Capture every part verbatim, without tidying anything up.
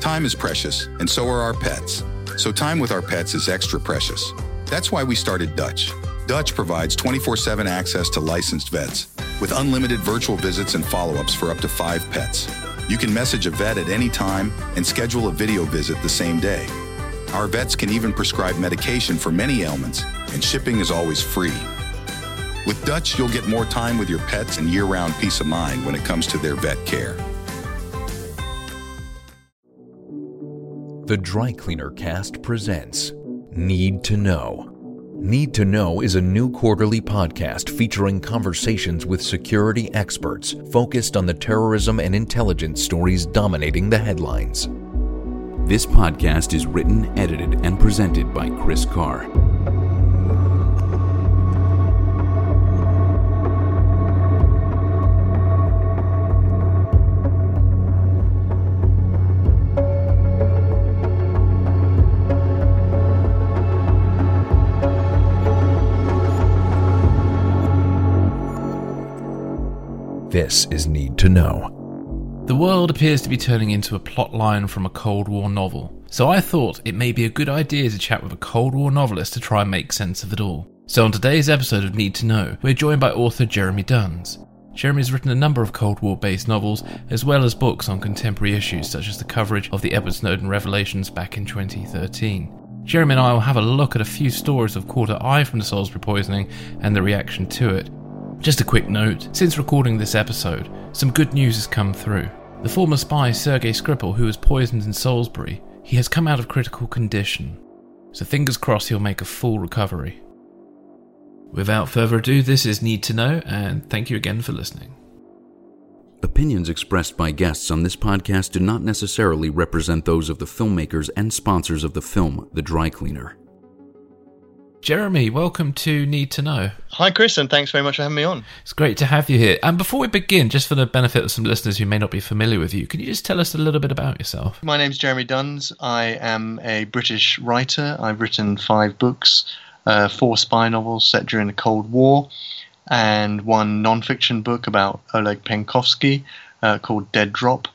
Time is precious, and so are our pets. So time with our pets is extra precious. That's why we started Dutch. Dutch provides twenty-four seven access to licensed vets, with unlimited virtual visits and follow-ups for up to five pets. You can message a vet at any time and schedule a video visit the same day. Our vets can even prescribe medication for many ailments, and shipping is always free. With Dutch, you'll get more time with your pets and year-round peace of mind when it comes to their vet care. The Dry Cleaner Cast presents Need to Know. Need to Know is a new quarterly podcast featuring conversations with security experts focused on the terrorism and intelligence stories dominating the headlines. This podcast is written, edited, and presented by Chris Carr. This is Need to Know. The world appears to be turning into a plotline from a Cold War novel, so I thought it may be a good idea to chat with a Cold War novelist to try and make sense of it all. So on today's episode of Need to Know, we're joined by author Jeremy Duns. Jeremy has written a number of Cold War-based novels, as well as books on contemporary issues such as the coverage of the Edward Snowden revelations back in twenty thirteen. Jeremy and I will have a look at a few stories of Quarter I from the Salisbury poisoning and the reaction to it. Just a quick note, since recording this episode, some good news has come through. The former spy Sergei Skripal, who was poisoned in Salisbury, he has come out of critical condition. So fingers crossed he'll make a full recovery. Without further ado, this is Need to Know, and thank you again for listening. Opinions expressed by guests on this podcast do not necessarily represent those of the filmmakers and sponsors of the film, The Dry Cleaner. Jeremy, welcome to Need to Know. Hi, Chris, and thanks very much for having me on. It's great to have you here. And before we begin, just for the benefit of some listeners who may not be familiar with you, can you just tell us a little bit about yourself? My name's Jeremy Duns. I am a British writer. I've written five books, uh, four spy novels set during the Cold War, and one non-fiction book about Oleg Penkovsky uh, called Dead Drop.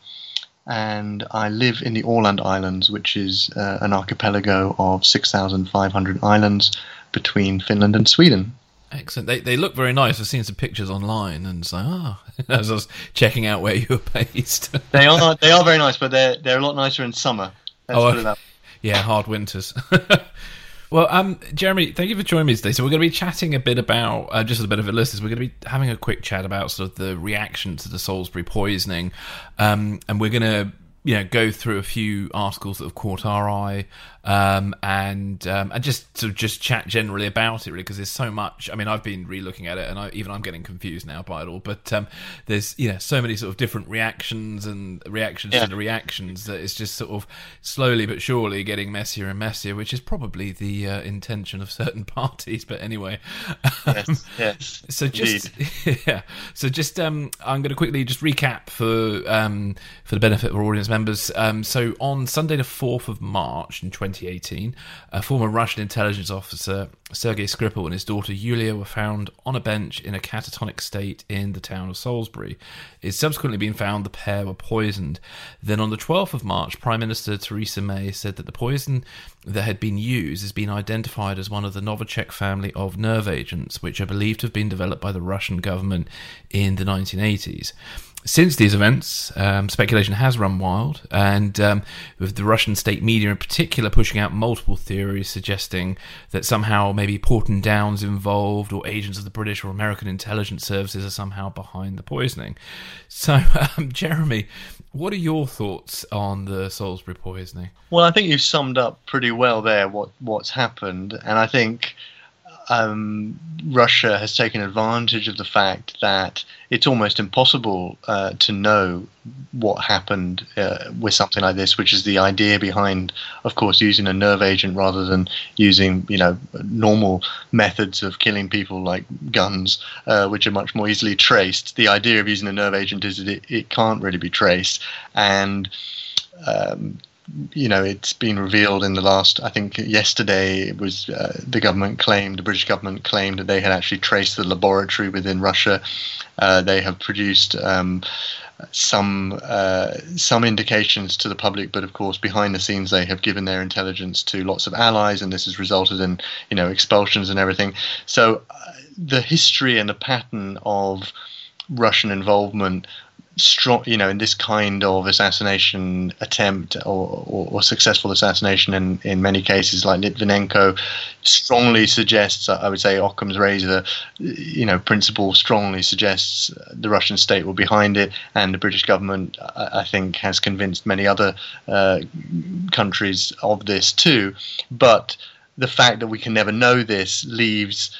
And I live in the Åland Islands, which is uh, an archipelago of six thousand five hundred islands between Finland and Sweden. Excellent. They they look very nice. I've seen some pictures online, and it's like, oh, as I was checking out where you were based. they are they are very nice, but they're they're a lot nicer in summer. Let's oh, put it that way. Yeah, hard winters. Well, um, Jeremy, thank you for joining me today. So we're going to be chatting a bit about, uh, just as a bit of a listeners, we're going to be having a quick chat about sort of the reaction to the Salisbury poisoning, um, and we're going to, you know, go through a few articles that have caught our eye, um, and um, and just sort of just chat generally about it, really, because there's so much. I mean, I've been re-looking at it, and I, even I'm getting confused now by it all. But um, there's, you know, so many sort of different reactions and reactions yeah. to the reactions that it's just sort of slowly but surely getting messier and messier, which is probably the uh, intention of certain parties. But anyway, yes, yes. So just yeah, so just um, I'm going to quickly just recap for um, for the benefit of our audience members. Um, so on Sunday the fourth of March in twenty eighteen, a former Russian intelligence officer, Sergei Skripal, and his daughter Yulia were found on a bench in a catatonic state in the town of Salisbury. It's subsequently been found the pair were poisoned. Then on the twelfth of March, Prime Minister Theresa May said that the poison that had been used has been identified as one of the Novichok family of nerve agents, which are believed to have been developed by the Russian government in the nineteen eighties. Since these events, um, speculation has run wild, and um, with the Russian state media in particular pushing out multiple theories suggesting that somehow maybe Porton Down's involved, or agents of the British or American intelligence services are somehow behind the poisoning. So, um, Jeremy, what are your thoughts on the Salisbury poisoning? Well, I think you've summed up pretty well there what, what's happened, and I think Um, Russia has taken advantage of the fact that it's almost impossible uh, to know what happened uh, with something like this, which is the idea behind, of course, using a nerve agent rather than using, you know, normal methods of killing people like guns, uh, which are much more easily traced. The idea of using a nerve agent is that it, it can't really be traced, and um, you know, it's been revealed in the last, I think yesterday, it was uh, the government claimed, the British government claimed that they had actually traced the laboratory within Russia. Uh, they have produced um, some uh, some indications to the public, but of course behind the scenes they have given their intelligence to lots of allies, and this has resulted in, you know, expulsions and everything. So uh, the history and the pattern of Russian involvement, strong, you know, in this kind of assassination attempt or, or, or successful assassination in, in many cases like Litvinenko, strongly suggests, I would say Occam's razor, you know, principle strongly suggests the Russian state were behind it, and the British government, I, I think, has convinced many other uh, countries of this too. But the fact that we can never know this leaves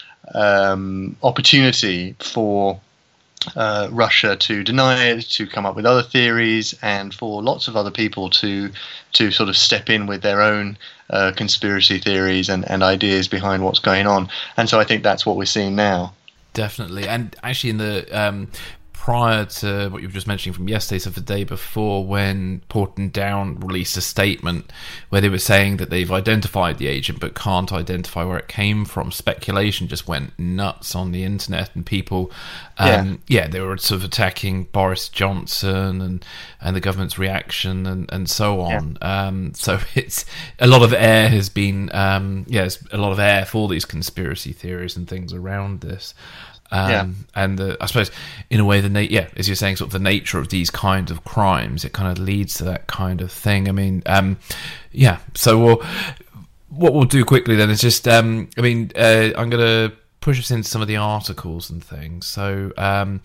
um, opportunity for Uh, Russia to deny it, to come up with other theories, and for lots of other people to to sort of step in with their own uh, conspiracy theories and, and ideas behind what's going on. And so I think that's what we're seeing now. Definitely. And actually in the um, prior to what you were just mentioning from yesterday, so the day before, when Porton Down released a statement where they were saying that they've identified the agent but can't identify where it came from, speculation just went nuts on the internet, and people um, yeah. yeah they were sort of attacking Boris Johnson and and the government's reaction and and so on. Yeah. Um, so it's a lot of air has been um, yeah there's a lot of air for these conspiracy theories and things around this. Um, yeah. And the, I suppose, in a way, the na- yeah, as you're saying, sort of the nature of these kinds of crimes, it kind of leads to that kind of thing. I mean, um, yeah. So we'll, what we'll do quickly then is just, um, I mean, uh, I'm going to push us into some of the articles and things. So um,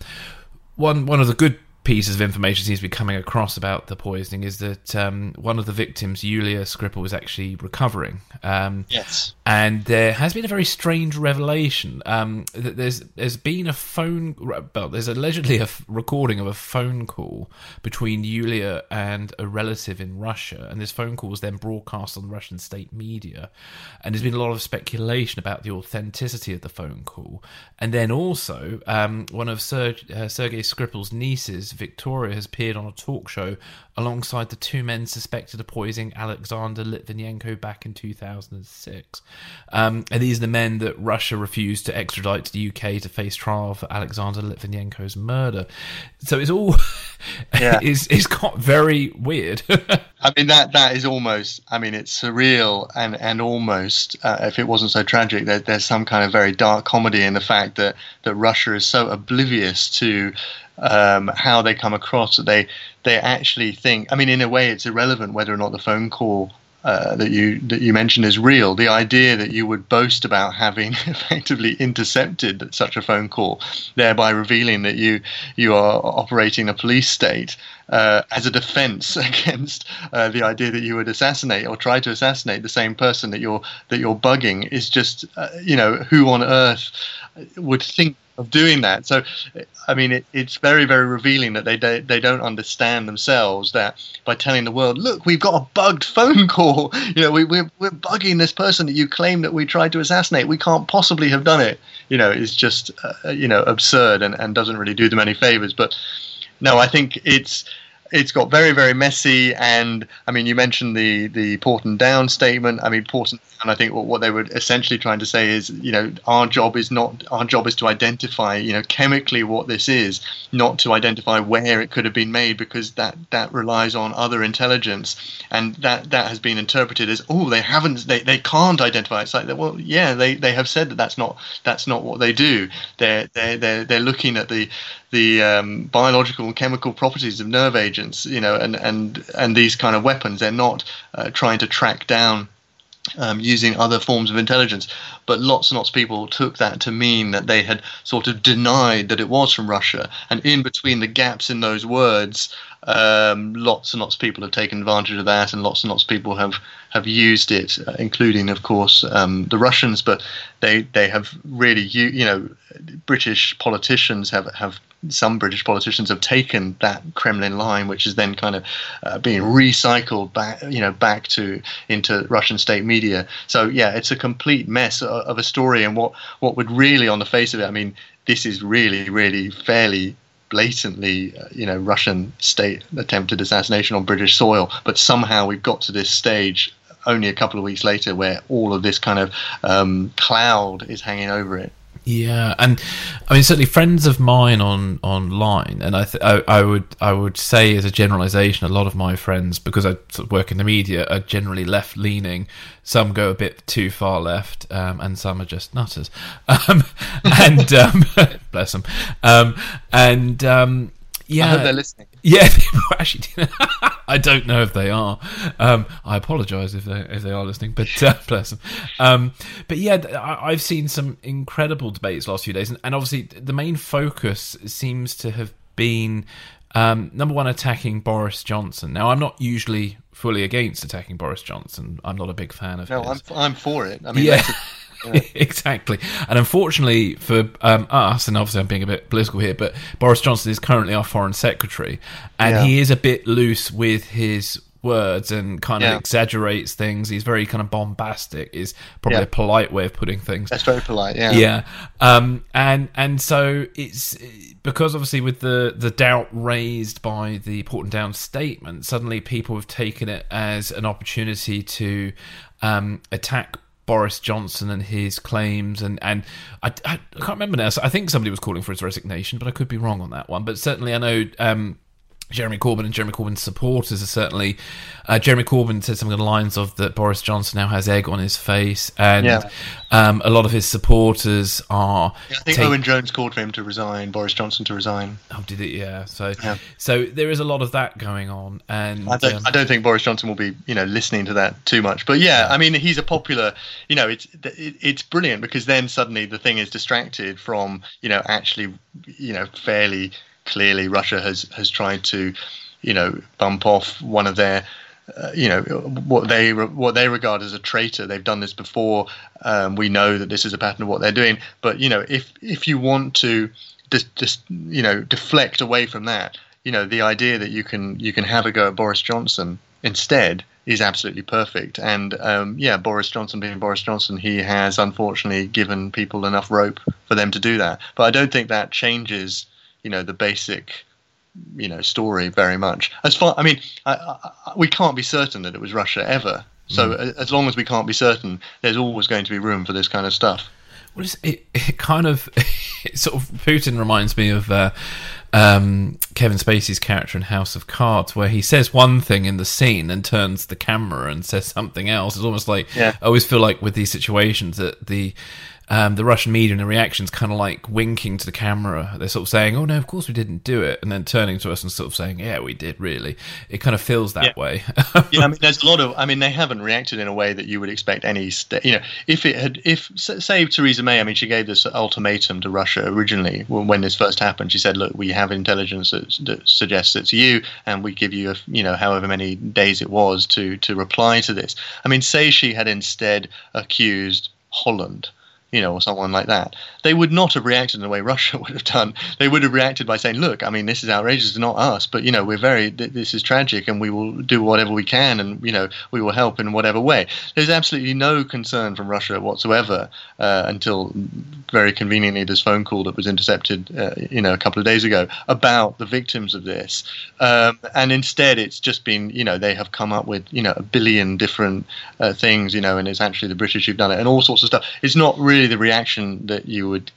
one one of the good pieces of information seems to be coming across about the poisoning is that um, one of the victims, Yulia Skripal, is actually recovering. Um, yes. And there has been a very strange revelation. Um, that there's there's been a phone, well, there's allegedly a recording of a phone call between Yulia and a relative in Russia, and this phone call was then broadcast on the Russian state media. And there's been a lot of speculation about the authenticity of the phone call. And then also, um, one of Ser- uh, Sergei Skripal's nieces, Victoria, has appeared on a talk show alongside the two men suspected of poisoning Alexander Litvinenko back in two thousand six. Um, and these are the men that Russia refused to extradite to the U K to face trial for Alexander Litvinenko's murder. So it's all yeah. it's, it's got very weird. I mean, that that is almost, I mean, it's surreal and, and almost, uh, if it wasn't so tragic, there, there's some kind of very dark comedy in the fact that, that Russia is so oblivious to um, how they come across that they, they actually think, I mean, in a way it's irrelevant whether or not the phone call Uh, that you that you mentioned is real. The idea that you would boast about having effectively intercepted such a phone call, thereby revealing that you you are operating a police state uh, as a defense against uh, the idea that you would assassinate or try to assassinate the same person that you're that you're bugging, is just uh, you know, who on earth would think of doing that? So, I mean, it, it's very, very revealing that they they they don't understand themselves that by telling the world, look, we've got a bugged phone call, you know, we we're we're bugging this person that you claim that we tried to assassinate. We can't possibly have done it. You know, it's just uh, you know, absurd and, and doesn't really do them any favors. But no, I think it's. It's got very, very messy, and I mean, you mentioned the the Porton Down statement. I mean, Porton Down, I think what, what they were essentially trying to say is, you know, our job is not our job is to identify, you know, chemically what this is, not to identify where it could have been made, because that that relies on other intelligence, and that that has been interpreted as, oh, they haven't, they, they can't identify it. It's like, well, yeah, they, they have said that that's not that's not what they do. They're they're they're, they're looking at the the um, biological and chemical properties of nerve agents, you know, and, and, and these kind of weapons. They're not uh, trying to track down um, using other forms of intelligence. But lots and lots of people took that to mean that they had sort of denied that it was from Russia. And in between the gaps in those words, um, lots and lots of people have taken advantage of that, and lots and lots of people have, have used it, uh, including, of course, um, the Russians. But they, they have really, you, you know, British politicians have, have some British politicians have taken that Kremlin line, which is then kind of uh, being recycled back, you know, back to into Russian state media. So yeah, it's a complete mess of a story. And what what would really, on the face of it, I mean, this is really, really fairly blatantly, uh, you know, Russian state attempted assassination on British soil. But somehow we've got to this stage only a couple of weeks later where all of this kind of um, cloud is hanging over it. Yeah, and I mean certainly friends of mine on online, and I, th- I I would I would say as a generalisation, a lot of my friends, because I sort of work in the media, are generally left leaning. Some go a bit too far left, um, and some are just nutters. Um, and um, bless them. Um, and um, yeah, I hope they're listening. Yeah, actually, I don't know if they are. Um, I apologise if they if they are listening, but uh, bless them. Um, but yeah, I, I've seen some incredible debates last few days, and, and obviously the main focus seems to have been um, number one, attacking Boris Johnson. Now, I'm not usually fully against attacking Boris Johnson. I'm not a big fan of no, his. I'm I'm for it. I mean, yeah. that's a- Yeah. Exactly. And unfortunately for um, us, and obviously I'm being a bit political here, but Boris Johnson is currently our foreign secretary, and Yeah. he is a bit loose with his words and kind of Yeah. exaggerates things. He's very kind of bombastic, is probably Yeah. a polite way of putting things. That's very polite, yeah. Yeah. Um, and and so it's because obviously with the, the doubt raised by the Porton Down statement, suddenly people have taken it as an opportunity to um, attack Boris Johnson and his claims, and, and I, I, I can't remember now. So I think somebody was calling for his resignation, but I could be wrong on that one. But certainly I know um, Jeremy Corbyn and Jeremy Corbyn's supporters are certainly... Uh, Jeremy Corbyn said something along the lines of that Boris Johnson now has egg on his face, and Yeah. um, a lot of his supporters are... I think take- Owen Jones called for him to resign, Boris Johnson to resign. Oh, did it? Yeah. So, Yeah. so there is a lot of that going on, and I don't, um, I don't think Boris Johnson will be, you know, listening to that too much. But yeah, I mean, he's a popular, you know, it's it, it's brilliant because then suddenly the thing is distracted from, you know, actually, you know, fairly clearly Russia has has tried to, you know, bump off one of their, uh, you know, what they what they regard as a traitor. They've done this before. Um, we know that this is a pattern of what they're doing. But you know, if if you want to just just you know deflect away from that, you know, the idea that you can you can have a go at Boris Johnson instead is absolutely perfect. And um, yeah, Boris Johnson being Boris Johnson, he has unfortunately given people enough rope for them to do that. But I don't think that changes, you know, the basic, you know, story very much. As far, I mean, I, I, we can't be certain that it was Russia ever. So Mm. as long as we can't be certain, there's always going to be room for this kind of stuff. Well, it's, it, it kind of it sort of Putin reminds me of uh, um, Kevin Spacey's character in House of Cards, where he says one thing in the scene and turns the camera and says something else. It's almost like Yeah. I always feel like with these situations that the um, the Russian media and the reactions kind of like winking to the camera. They're sort of saying, "Oh no, of course we didn't do it," and then turning to us and sort of saying, "Yeah, we did." Really, it kind of feels that Yeah. way. Yeah, I mean, there's a lot of. I mean, they haven't reacted in a way that you would expect any. St- you know, if it had, if s- say Theresa May, I mean, she gave this ultimatum to Russia originally when, when this first happened. She said, "Look, we have intelligence that, that suggests it's you, and we give you, a, you know, however many days it was to to reply to this." I mean, say she had instead accused Holland, you know, or someone like that, they would not have reacted in the way Russia would have done. They would have reacted by saying, look, I mean, this is outrageous, it's not us, but, you know, we're very, th- this is tragic and we will do whatever we can and, you know, we will help in whatever way. There's absolutely no concern from Russia whatsoever uh, until very conveniently this phone call that was intercepted, uh, you know, a couple of days ago about the victims of this. Um, and instead it's just been, you know, they have come up with, you know, a billion different uh, things, you know, and it's actually the British who've done it and all sorts of stuff. It's not really the reaction that you would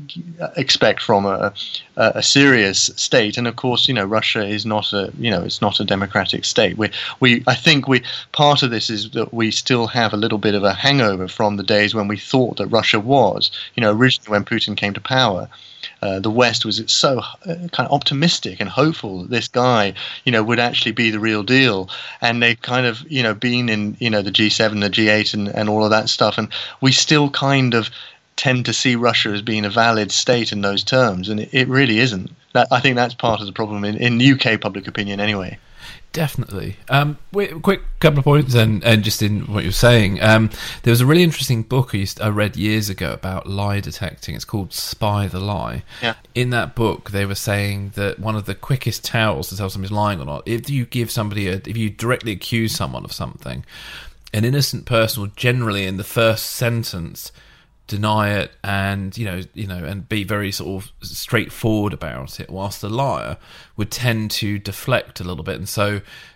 expect from a, a, a serious state. And of course, you know, Russia is not a, you know, it's not a democratic state. We, we, I think we, part of this is that we still have a little bit of a hangover from the days when we thought that Russia was, you know, originally when Putin came to power. Uh, the West was so uh, kind of optimistic and hopeful that this guy, you know, would actually be the real deal. And they've kind of, you know, been in, you know, the G seven, the G eight and, and all of that stuff. And we still kind of tend to see Russia as being a valid state in those terms. And it, it really isn't. That, I think that's part of the problem in, in U K public opinion anyway. Definitely. Um, wait, quick couple of points, and, and just in what you're saying, um, there was a really interesting book I, used, I read years ago about lie detecting. It's called Spy the Lie. Yeah. In that book, they were saying that one of the quickest tells to tell somebody's lying or not, if you give somebody, a, if you directly accuse someone of something, an innocent person will generally, in the first sentence, deny it and you know you know and be very sort of straightforward about it, whilst the liar would tend to deflect a little bit. And so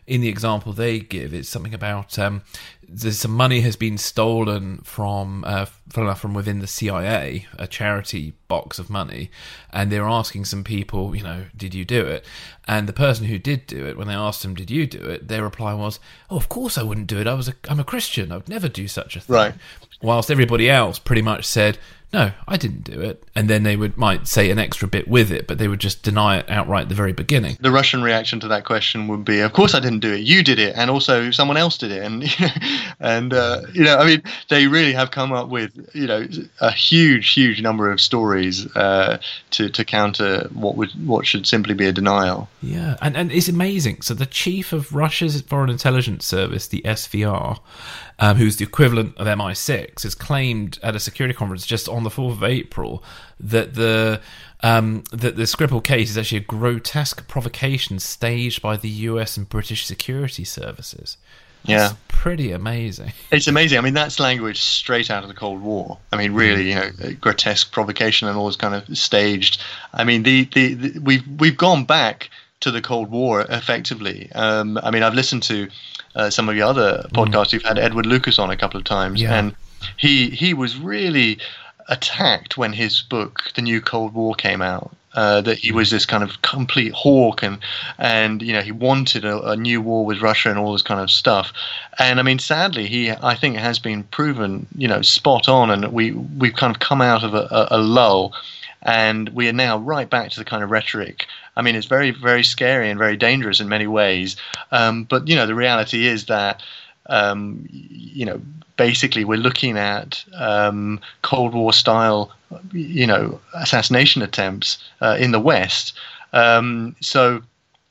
in the example they give, it's something about um, there's some money has been stolen from uh, from within the C I A, a charity box of money, and they're asking some people, you know, did you do it? And the person who did do it, when they asked them, did you do it? Their reply was, oh, of course I wouldn't do it. I was a, I'm a Christian. I would never do such a thing. Right. Whilst everybody else pretty much said, no, I didn't do it. And then they would might say an extra bit with it, but they would just deny it outright at the very beginning. The Russian reaction to that question would be, of course I didn't do it. You did it. And also someone else did it. And, and uh, you know, I mean, they really have come up with, you know, a huge, huge number of stories uh, to, to counter what would what should simply be a denial. Yeah. And, and it's amazing. So the chief of Russia's Foreign Intelligence Service, the S V R, Um, who's the equivalent of M I six, has claimed at a security conference just on the fourth of April that the um, that the Skripal case is actually a grotesque provocation staged by the U S and British security services. That's Yeah, pretty amazing. it's amazing. I mean, that's language straight out of the Cold War. I mean, really, you know, grotesque provocation and all this kind of staged. I mean, the, the, the we've we've gone back to the Cold War effectively. Um, I mean, I've listened to uh, some of the other podcasts. You've had Edward Lucas on a couple of times, Yeah. and he he was really attacked when his book, The New Cold War, came out. Uh, that he was this kind of complete hawk, and and you know he wanted a, a new war with Russia and all this kind of stuff. And I mean, sadly, he I think has been proven, you know, spot on, and we we've kind of come out of a, a, a lull. And we are now right back to the kind of rhetoric. I mean, it's very, very scary and very dangerous in many ways. Um, but, you know, the reality is that, um, you know, basically we're looking at um, Cold War style, you know, assassination attempts uh, in the West. Um, so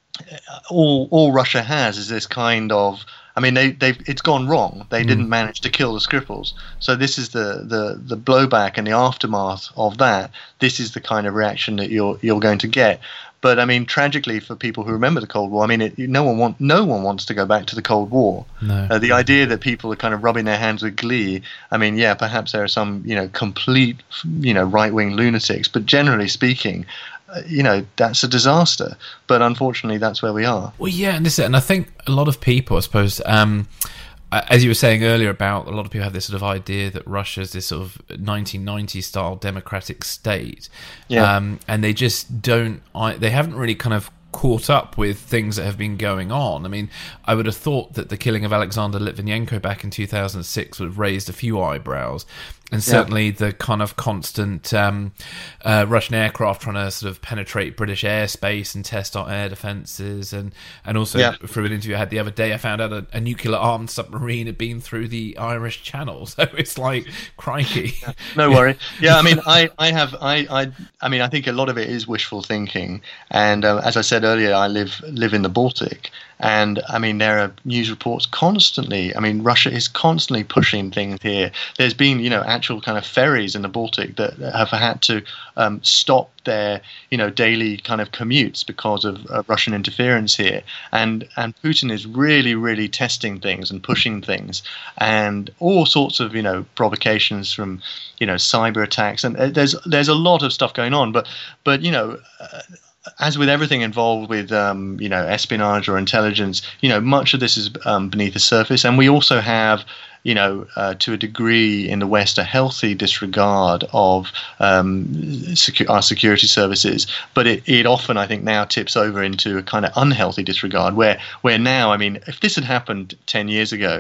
all all Russia has is this kind of, I mean, they, they've it's gone wrong. They mm. didn't manage to kill the Skripals. So this is the, the, the blowback and the aftermath of that. This is the kind of reaction that you're you're going to get. But I mean, tragically for people who remember the Cold War, I mean, it, no one want no one wants to go back to the Cold War. No. Uh, the idea that people are kind of rubbing their hands with glee. I mean, yeah, perhaps there are some, you know, complete, you know, right wing lunatics, but generally speaking, uh, you know, that's a disaster. But unfortunately, that's where we are. Well, yeah, and this is it. And I think a lot of people, I suppose, um, as you were saying earlier about a lot of people have this sort of idea that Russia's this sort of nineteen nineties style democratic state, Yeah. um, and they just don't. I, they haven't really kind of caught up with things that have been going on. I mean, I would have thought that the killing of Alexander Litvinenko back in two thousand six would have raised a few eyebrows. And certainly yeah. the kind of constant um, uh, Russian aircraft trying to sort of penetrate British airspace and test our air defences. And, and also, yeah. through an interview I had the other day, I found out a, a nuclear-armed submarine had been through the Irish Channel. So it's like, crikey. Yeah, no worry. Yeah, I mean, I, I have, I, I, I mean, I think a lot of it is wishful thinking. And uh, as I said earlier, I live live in the Baltic. And I mean, there are news reports constantly. I mean, Russia is constantly pushing things here. There's been, you know, actual kind of ferries in the Baltic that have had to um, stop their, you know, daily kind of commutes because of uh, Russian interference here. And and Putin is really, really testing things and pushing things, and all sorts of, you know, provocations from, you know, cyber attacks. And there's there's a lot of stuff going on. But but you know. Uh, As with everything involved with, um, you know, espionage or intelligence, you know, much of this is um, beneath the surface. And we also have, you know, uh, to a degree in the West, a healthy disregard of um, secu- our security services. But it, it often, I think, now tips over into a kind of unhealthy disregard where, where now, I mean, if this had happened ten years ago,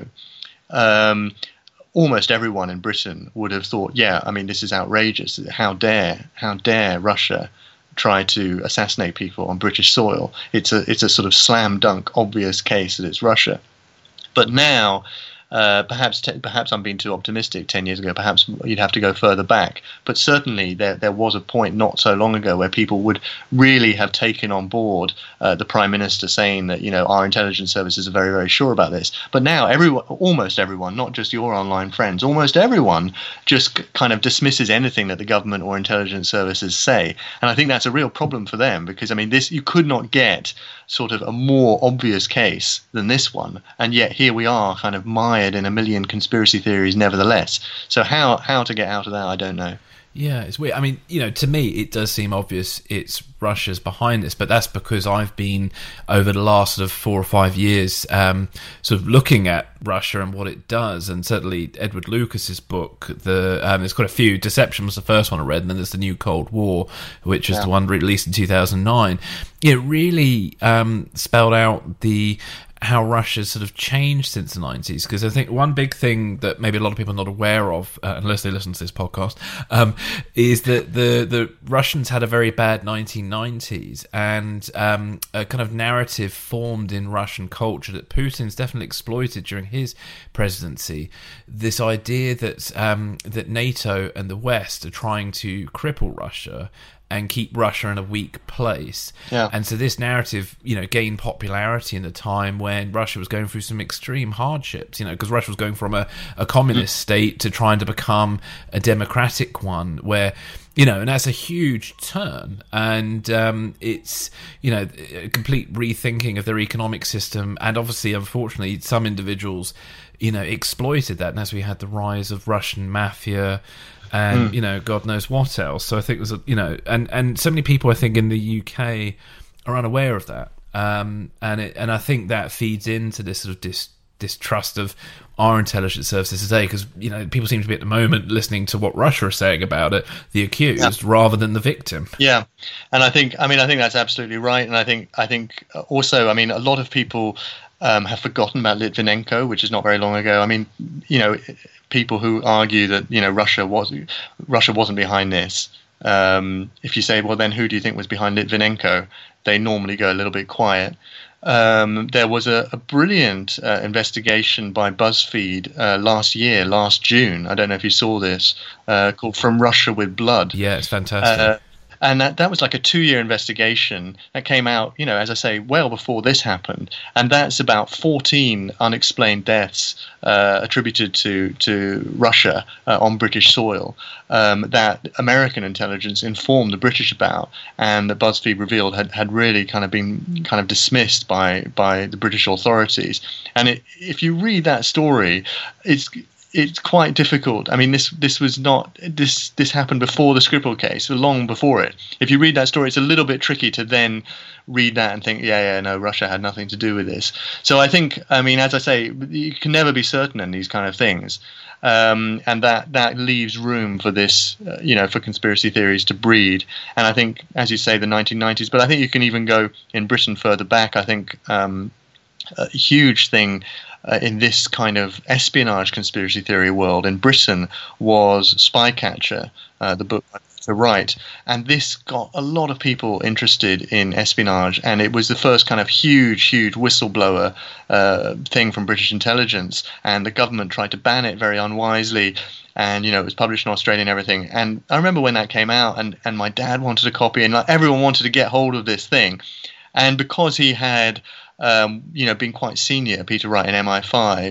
um, almost everyone in Britain would have thought, yeah, I mean, this is outrageous. How dare, how dare Russia try to assassinate people on British soil. It's a it's a sort of slam dunk obvious case that it's Russia. But now, uh, perhaps te- perhaps I'm being too optimistic. Ten years ago, perhaps you'd have to go further back. But certainly there there was a point not so long ago where people would really have taken on board uh, the Prime Minister saying that, you know, our intelligence services are very, very sure about this. But now everyone, almost everyone, not just your online friends, almost everyone just kind of dismisses anything that the government or intelligence services say. And I think that's a real problem for them because, I mean, this you could not get sort of a more obvious case than this one. And yet here we are kind of mired in a million conspiracy theories nevertheless. So how, how to get out of that, I don't know. Yeah, it's weird. I mean, you know, to me, it does seem obvious it's Russia's behind this, but that's because I've been, over the last sort of four or five years, um, sort of looking at Russia and what it does. And certainly Edward Lucas's book, the um, there's quite a few. Deception was the first one I read, and then there's the New Cold War, which is yeah. the one released in two thousand nine. It really um, spelled out the how Russia's sort of changed since the nineties, because I think one big thing that maybe a lot of people are not aware of, uh, unless they listen to this podcast, um, is that the, the Russians had a very bad nineteen nineties, and um, a kind of narrative formed in Russian culture that Putin's definitely exploited during his presidency, this idea that um, that NATO and the West are trying to cripple Russia and keep Russia in a weak place. Yeah. And so this narrative, you know, gained popularity in the time when Russia was going through some extreme hardships, you know, because Russia was going from a, a communist mm. state to trying to become a democratic one where, you know, and that's a huge turn. And um, it's, you know, a complete rethinking of their economic system. And obviously, unfortunately, some individuals, you know, exploited that. And as we had the rise of Russian mafia, and, mm. you know, God knows what else. So I think there's a, you know, and, and so many people I think in the U K are unaware of that. Um, and it, and I think that feeds into this sort of dis, distrust of our intelligence services today, because, you know, people seem to be at the moment listening to what Russia is saying about it, the accused, yeah. rather than the victim. Yeah. And I think, I mean, I think that's absolutely right. And I think, I think also, I mean, a lot of people um, have forgotten about Litvinenko, which is not very long ago. I mean, you know, people who argue that, you know, Russia was Russia wasn't behind this. Um, if you say, well, then who do you think was behind Litvinenko? They normally go a little bit quiet. Um, there was a, a brilliant uh, investigation by BuzzFeed uh, last year, last June. I don't know if you saw this, uh, called From Russia with Blood. Yeah, it's fantastic. Uh, And that, that was like a two-year investigation that came out, you know, as I say, well before this happened. And that's about fourteen unexplained deaths uh, attributed to, to Russia uh, on British soil um, that American intelligence informed the British about, and that BuzzFeed revealed had, had really kind of been kind of dismissed by, by the British authorities. And it, if you read that story, it's... it's quite difficult. I mean, this this was not this this happened before the Skripal case, long before it. If you read that story, it's a little bit tricky to then read that and think, yeah, yeah, no, Russia had nothing to do with this. So I think, I mean, as I say, you can never be certain in these kind of things, um, and that that leaves room for this, uh, you know, for conspiracy theories to breed. And I think, as you say, the nineteen nineties, but I think you can even go in Britain further back. I think um, a huge thing Uh, in this kind of espionage conspiracy theory world in Britain was Spycatcher, uh, the book to write, and this got a lot of people interested in espionage, and it was the first kind of huge, huge whistleblower uh, thing from British intelligence, and the government tried to ban it very unwisely. And, you know, it was published in Australia and everything. And I remember when that came out, and, and my dad wanted a copy, and like, everyone wanted to get hold of this thing. And because he had Um, you know, being quite senior, Peter Wright in M I five,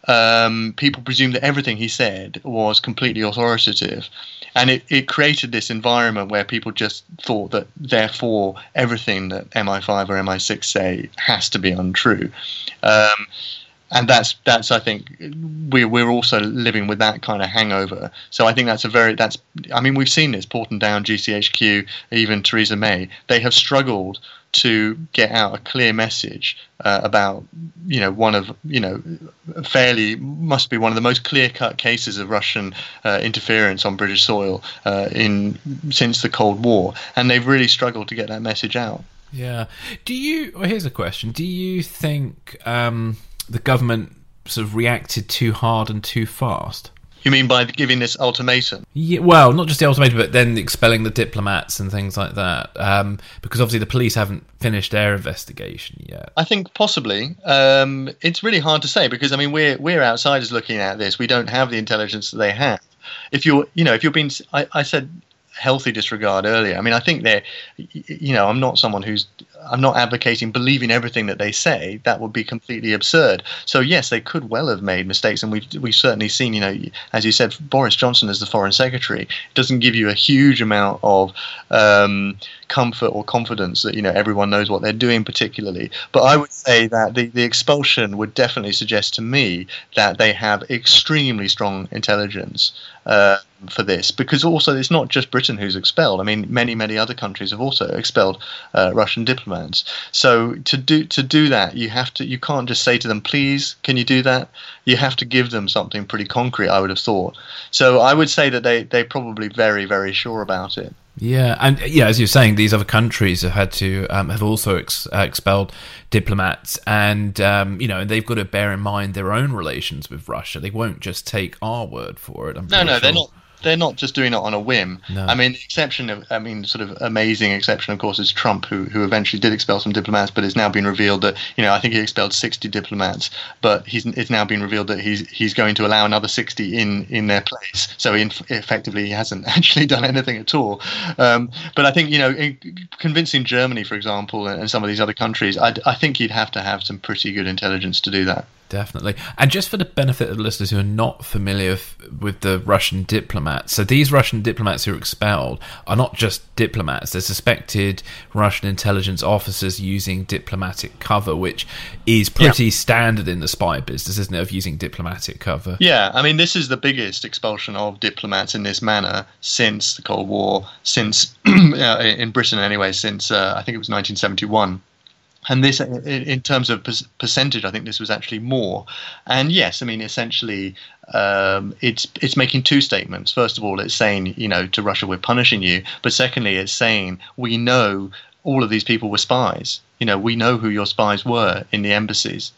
um, people presumed that everything he said was completely authoritative. And it, it created this environment where people just thought that, therefore, everything that M I five or M I six say has to be untrue. Um, and that's, that's I think, we're, we're also living with that kind of hangover. So I think that's a very, that's, I mean, we've seen this, Porton Down, G C H Q, even Theresa May. They have struggled to get out a clear message uh, about, you know, one of, you know, fairly, must be one of the most clear-cut cases of Russian uh, interference on British soil uh, in since the Cold War, and they've really struggled to get that message out. Yeah. Do you, well, here's a question, do you think um, the government sort of reacted too hard and too fast? You mean by giving this ultimatum? Yeah, well, not just the ultimatum, but then expelling the diplomats and things like that. Um, because obviously the police haven't finished their investigation yet. I think possibly. Um, it's really hard to say because, I mean, we're we're outsiders looking at this. We don't have the intelligence that they have. If you're, you know, if you're being, I, I said healthy disregard earlier. I mean, I think they're, you know, I'm not someone who's, I'm not advocating believing everything that they say. That would be completely absurd. So yes, they could well have made mistakes, and we've we've certainly seen, you know, as you said, Boris Johnson as the Foreign Secretary doesn't give you a huge amount of um, comfort or confidence that, you know, everyone knows what they're doing particularly. But I would say that the, the expulsion would definitely suggest to me that they have extremely strong intelligence uh, for this, because also it's not just Britain who's expelled. I mean, many, many other countries have also expelled uh, Russian diplomats. So to do to do that, you have to you can't just say to them, please, can you do that? You have to give them something pretty concrete, I would have thought. So I would say that they, they're probably very, very sure about it. Yeah, and yeah, as you're saying, these other countries have had to um, have also ex- uh, expelled diplomats, and um, you know, they've got to bear in mind their own relations with Russia. They won't just take our word for it. I'm no, no, sure. they're not. They're not just doing it on a whim. No. I mean, the exception of, I mean, sort of amazing exception, of course, is Trump, who who eventually did expel some diplomats, but it's now been revealed that, you know, I think he expelled sixty diplomats, but he's it's now been revealed that he's he's going to allow another sixty in in their place. So in, effectively, he hasn't actually done anything at all. Um, but I think, you know, in, convincing Germany, for example, and some of these other countries, I, I think he'd have to have some pretty good intelligence to do that. Definitely. And just for the benefit of the listeners who are not familiar f- with the Russian diplomats, so these Russian diplomats who are expelled are not just diplomats. They're suspected Russian intelligence officers using diplomatic cover, which is pretty yeah. standard in the spy business, isn't it, of using diplomatic cover? Yeah, I mean, this is the biggest expulsion of diplomats in this manner since the Cold War, since, uh, in Britain anyway, since uh, I think it was nineteen seventy-one. And this, in terms of percentage, I think this was actually more. And yes, I mean, essentially, um, it's it's making two statements. First of all, it's saying, you know, to Russia, we're punishing you. But secondly, it's saying, we know all of these people were spies. You know, we know who your spies were in the embassies,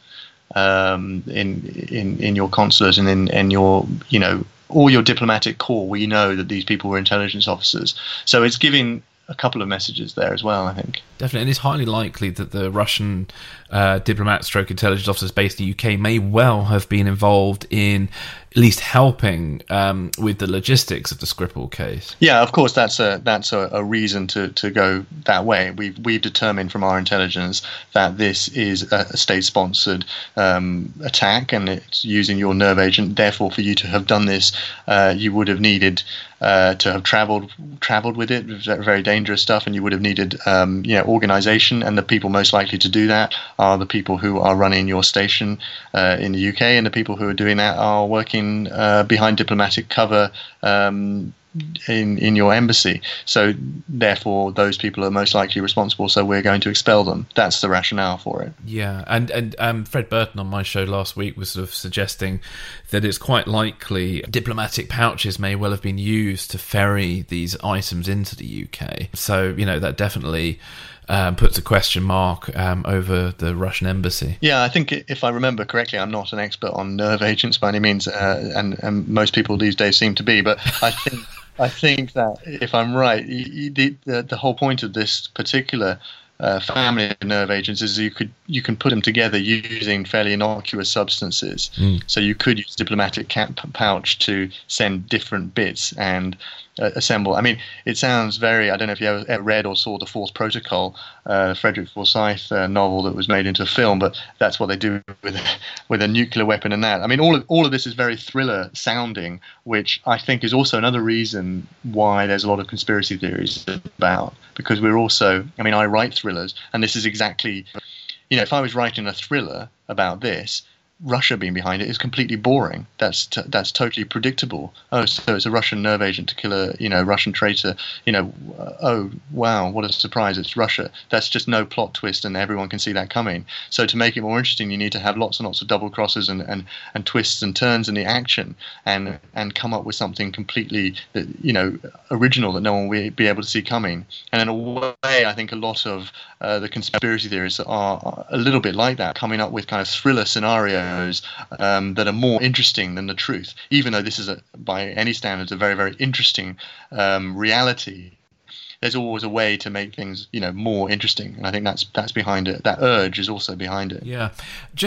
um, in in in your consulate, and in, in your, you know, all your diplomatic corps. We know that these people were intelligence officers. So it's giving a couple of messages there as well, I think. Definitely, and it's highly likely that the Russian uh, diplomat stroke intelligence officers based in the U K may well have been involved in at least helping um, with the logistics of the Skripal case. Yeah, of course, that's a that's a, a reason to, to go that way. We've we've determined from our intelligence that this is a, a state-sponsored um, attack, and it's using your nerve agent. Therefore, for you to have done this, uh, you would have needed uh, to have travelled travelled with it, very dangerous stuff, and you would have needed um, you know, organisation, and the people most likely to do that are the people who are running your station uh, in the U K, and the people who are doing that are working uh, behind diplomatic cover um, in in your embassy. So therefore, those people are most likely responsible. So we're going to expel them. That's the rationale for it. Yeah, and and um, Fred Burton on my show last week was sort of suggesting that it's quite likely diplomatic pouches may well have been used to ferry these items into the U K. So, you know, that definitely Um, puts a question mark um, over the Russian embassy. Yeah, I think if I remember correctly, I'm not an expert on nerve agents by any means, uh, and, and most people these days seem to be, but I think I think that if I'm right, the, the, the whole point of this particular uh, family of nerve agents is you could you can put them together using fairly innocuous substances. Mm. So you could use diplomatic cap pouch to send different bits and Uh, assemble. I mean, it sounds very, I don't know if you ever, ever read or saw The Fourth Protocol, uh, Frederick Forsyth uh, novel that was made into a film, but that's what they do with with a nuclear weapon and that. I mean, all of, all of this is very thriller sounding, which I think is also another reason why there's a lot of conspiracy theories about, because we're also, I mean, I write thrillers, and this is exactly, you know, if I was writing a thriller about this, Russia being behind it is completely boring. That's t- that's totally predictable. Oh, so it's a Russian nerve agent to kill a you know Russian traitor. You know, uh, oh wow, what a surprise! It's Russia. That's just no plot twist, and everyone can see that coming. So to make it more interesting, you need to have lots and lots of double crosses and, and, and twists and turns in the action, and and come up with something completely you know original that no one will be able to see coming. And in a way, I think a lot of uh, the conspiracy theories are a little bit like that, coming up with kind of thriller scenarios Um, that are more interesting than the truth, even though this is, a, by any standards, a very, very interesting um, reality. There's always a way to make things, you know, more interesting, and I think that's that's behind it. That urge is also behind it. Yeah, just a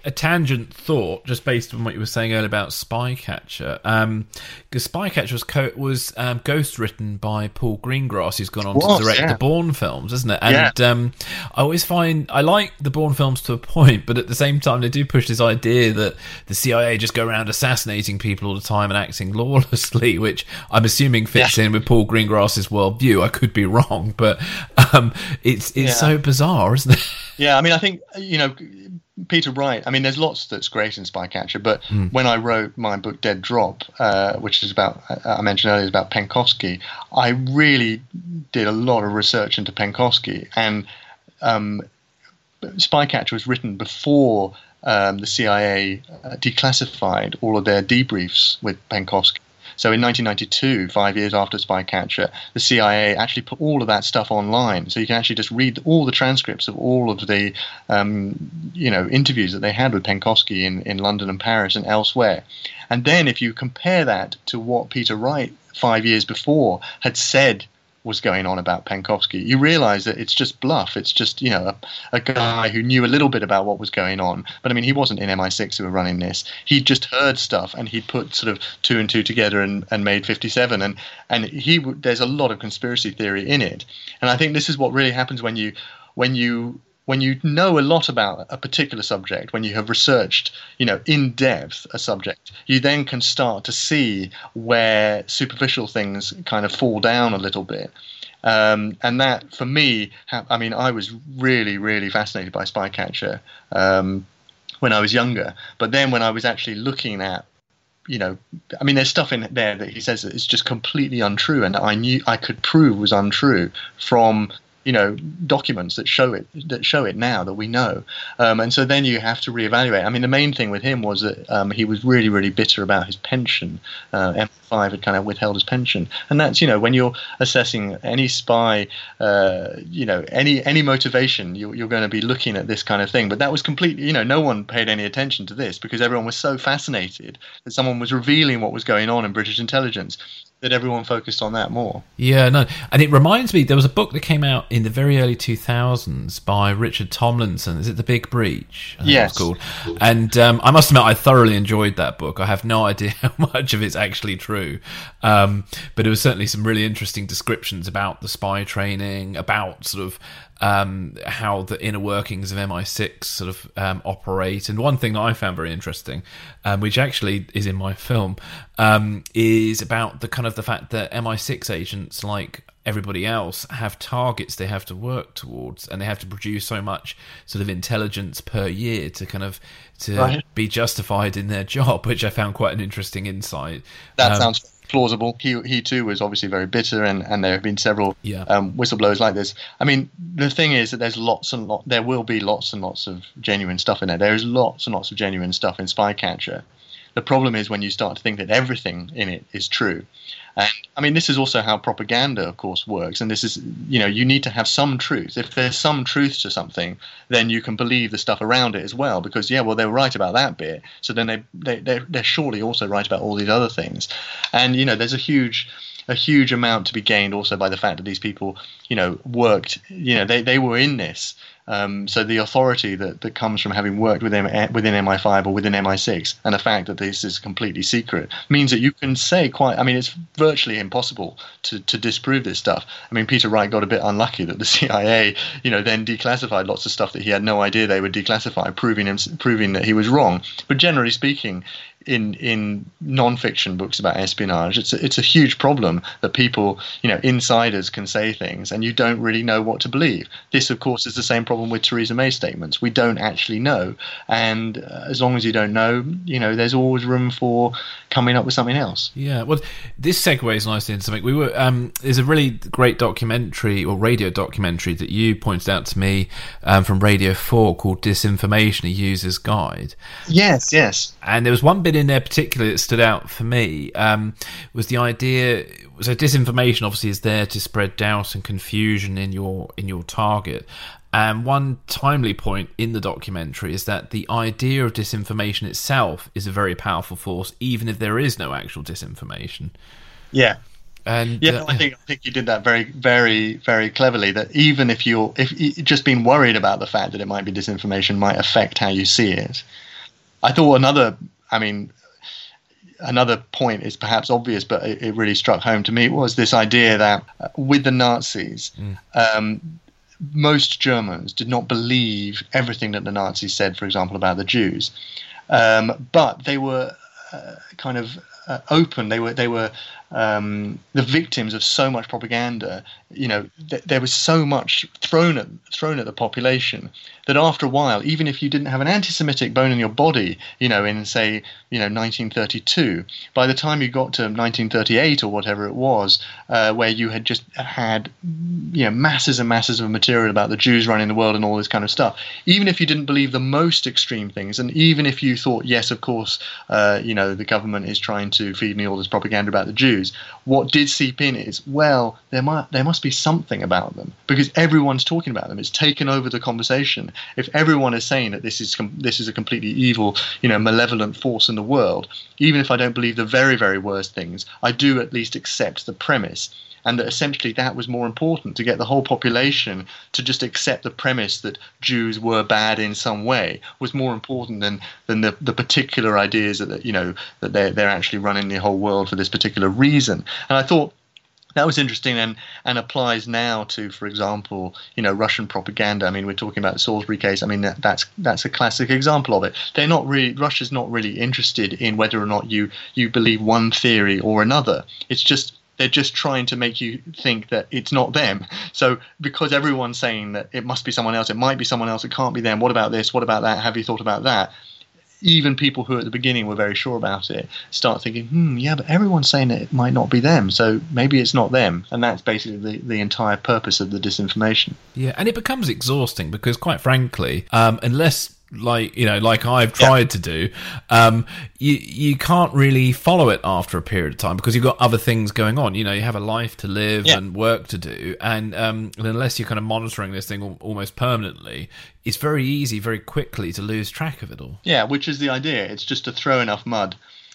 a tangent thought just based on what you were saying earlier about Spycatcher. Um, because Spycatcher was co- was um, ghost written by Paul Greengrass, who's gone on Was, to direct yeah. the Bourne films, isn't it? And Yeah. um, I always find I like the Bourne films to a point, but at the same time they do push this idea that the C I A just go around assassinating people all the time and acting lawlessly, which I'm assuming fits Yeah. in with Paul Greengrass's worldview. I could be wrong, but um, it's it's Yeah. so bizarre, isn't it? Yeah, I mean, I think, you know, Peter Wright, I mean, there's lots that's great in Spycatcher, but Mm. when I wrote my book Dead Drop, uh, which is about, I mentioned earlier, is about Penkovsky, I really did a lot of research into Penkovsky, and um, Spycatcher was written before um, the C I A uh, declassified all of their debriefs with Penkovsky. So in nineteen ninety-two, five years after Spycatcher, the C I A actually put all of that stuff online. So you can actually just read all the transcripts of all of the, um, you know, interviews that they had with Penkovsky in, in London and Paris and elsewhere. And then if you compare that to what Peter Wright five years before had said was going on about Penkovsky, you realize that it's just bluff. It's just, you know, a, a guy who knew a little bit about what was going on. But I mean, he wasn't in M I six who were running this. He'd just heard stuff and he'd put sort of two and two together and, and made fifty-seven. And, and he there's a lot of conspiracy theory in it. And I think this is what really happens when you when you when you know a lot about a particular subject, when you have researched, you know, in depth a subject, you then can start to see where superficial things kind of fall down a little bit. Um, and that, for me, ha- I mean, I was really, really fascinated by Spycatcher um, when I was younger. But then when I was actually looking at, you know, I mean, there's stuff in there that he says that is just completely untrue, and I knew I could prove was untrue from, you know, documents that show it that show it now that we know. Um, and so then you have to reevaluate. I mean, the main thing with him was that um, he was really, really bitter about his pension. Uh, M I five had kind of withheld his pension. And that's, you know, when you're assessing any spy, uh, you know, any any motivation, you're, you're going to be looking at this kind of thing. But that was completely, you know, no one paid any attention to this because everyone was so fascinated that someone was revealing what was going on in British intelligence that everyone focused on that more. Yeah, no. And it reminds me, there was a book that came out in the very early two thousands by Richard Tomlinson. Is it The Big Breach? I think Yes. it's called. And um, I must admit, I thoroughly enjoyed that book. I have no idea how much of it's actually true. Um, but it was certainly some really interesting descriptions about the spy training, about sort of um, how the inner workings of M I six sort of um, operate. And one thing that I found very interesting, um, which actually is in my film, um, is about the kind of the fact that M I six agents, like everybody else, have targets they have to work towards, and they have to produce so much sort of intelligence per year to kind of to Right. be justified in their job, which I found quite an interesting insight. That Um, sounds plausible. He he too was obviously very bitter, and, and there have been several Yeah. um, whistleblowers like this. I mean, the thing is that there's lots and lot. There will be lots and lots of genuine stuff in there. There is lots and lots of genuine stuff in Spycatcher. The problem is when you start to think that everything in it is true. And I mean, this is also how propaganda, of course, works. And this is, you know, you need to have some truth. If there's some truth to something, then you can believe the stuff around it as well. Because, yeah, well, they were right about that bit. So then they, they, they're, they're surely also right about all these other things. And, you know, there's a huge... a huge amount to be gained also by the fact that these people, you know, worked, you know, they, they were in this. Um, so the authority that, that comes from having worked within, within M I five or within M I six, and the fact that this is completely secret, means that you can say quite, I mean, it's virtually impossible to, to disprove this stuff. I mean, Peter Wright got a bit unlucky that the C I A, you know, then declassified lots of stuff that he had no idea they would declassify, proving him, proving that he was wrong. But generally speaking, in in non-fiction books about espionage, it's a, it's a huge problem that people, you know, insiders can say things and you don't really know what to believe. This, of course, is the same problem with Theresa May's statements. We don't actually know, and uh, as long as you don't know, you know, there's always room for coming up with something else. Yeah, well, this segues nicely into something. We were um, there's a really great documentary or radio documentary that you pointed out to me um, from Radio Four called "Disinformation: A User's Guide." Yes, yes. And there was one bit in there particularly that stood out for me, um, was the idea. So disinformation obviously is there to spread doubt and confusion in your in your target. And one timely point in the documentary is that the idea of disinformation itself is a very powerful force, even if there is no actual disinformation. Yeah. And yeah, uh, I think I think you did that very, very, very cleverly. That even if you're, if you just being worried about the fact that it might be disinformation might affect how you see it, I thought another, I mean, another point is perhaps obvious, but it, it really struck home to me, was this idea that uh, with the Nazis, mm. um, most Germans did not believe everything that the Nazis said, for example, about the Jews, um, but they were uh, kind of uh, open. They were they were um, the victims of so much propaganda. You know, th- there was so much thrown at thrown at the population that after a while, even if you didn't have an anti-Semitic bone in your body, you know, in say, you know, nineteen thirty-two, by the time you got to nineteen thirty-eight or whatever it was, uh, where you had just had, you know, masses and masses of material about the Jews running the world and all this kind of stuff, even if you didn't believe the most extreme things, and even if you thought, yes, of course, uh, you know, the government is trying to feed me all this propaganda about the Jews, what did seep in is, well, there might there must be something about them, because everyone's talking about them. It's taken over the conversation. If everyone is saying that this is com- this is a completely evil, you know, malevolent force in the world, even if I don't believe the very, very worst things, I do at least accept the premise. And that essentially that was more important, to get the whole population to just accept the premise that Jews were bad in some way, was more important than than the, the particular ideas that, you know, that they're, they're actually running the whole world for this particular reason. And I thought that was interesting, and, and applies now to, for example, you know, Russian propaganda. I mean, we're talking about the Salisbury case. I mean, that, that's that's a classic example of it. They're not really, Russia's not really interested in whether or not you, you believe one theory or another. It's just, they're just trying to make you think that it's not them. So because everyone's saying that it must be someone else, it might be someone else, it can't be them, what about this, what about that, have you thought about that? Even people who at the beginning were very sure about it start thinking, hmm, yeah, but everyone's saying that it might not be them, so maybe it's not them. And that's basically the, the entire purpose of the disinformation. Yeah, and it becomes exhausting because, quite frankly, um, unless... like, you know, like I've tried yeah. to do, um, you you can't really follow it after a period of time because you've got other things going on. You know, you have a life to live yeah. and work to do, and, um, and unless you're kind of monitoring this thing almost permanently, it's very easy, very quickly to lose track of it all. Yeah, which is the idea. It's just to throw enough mud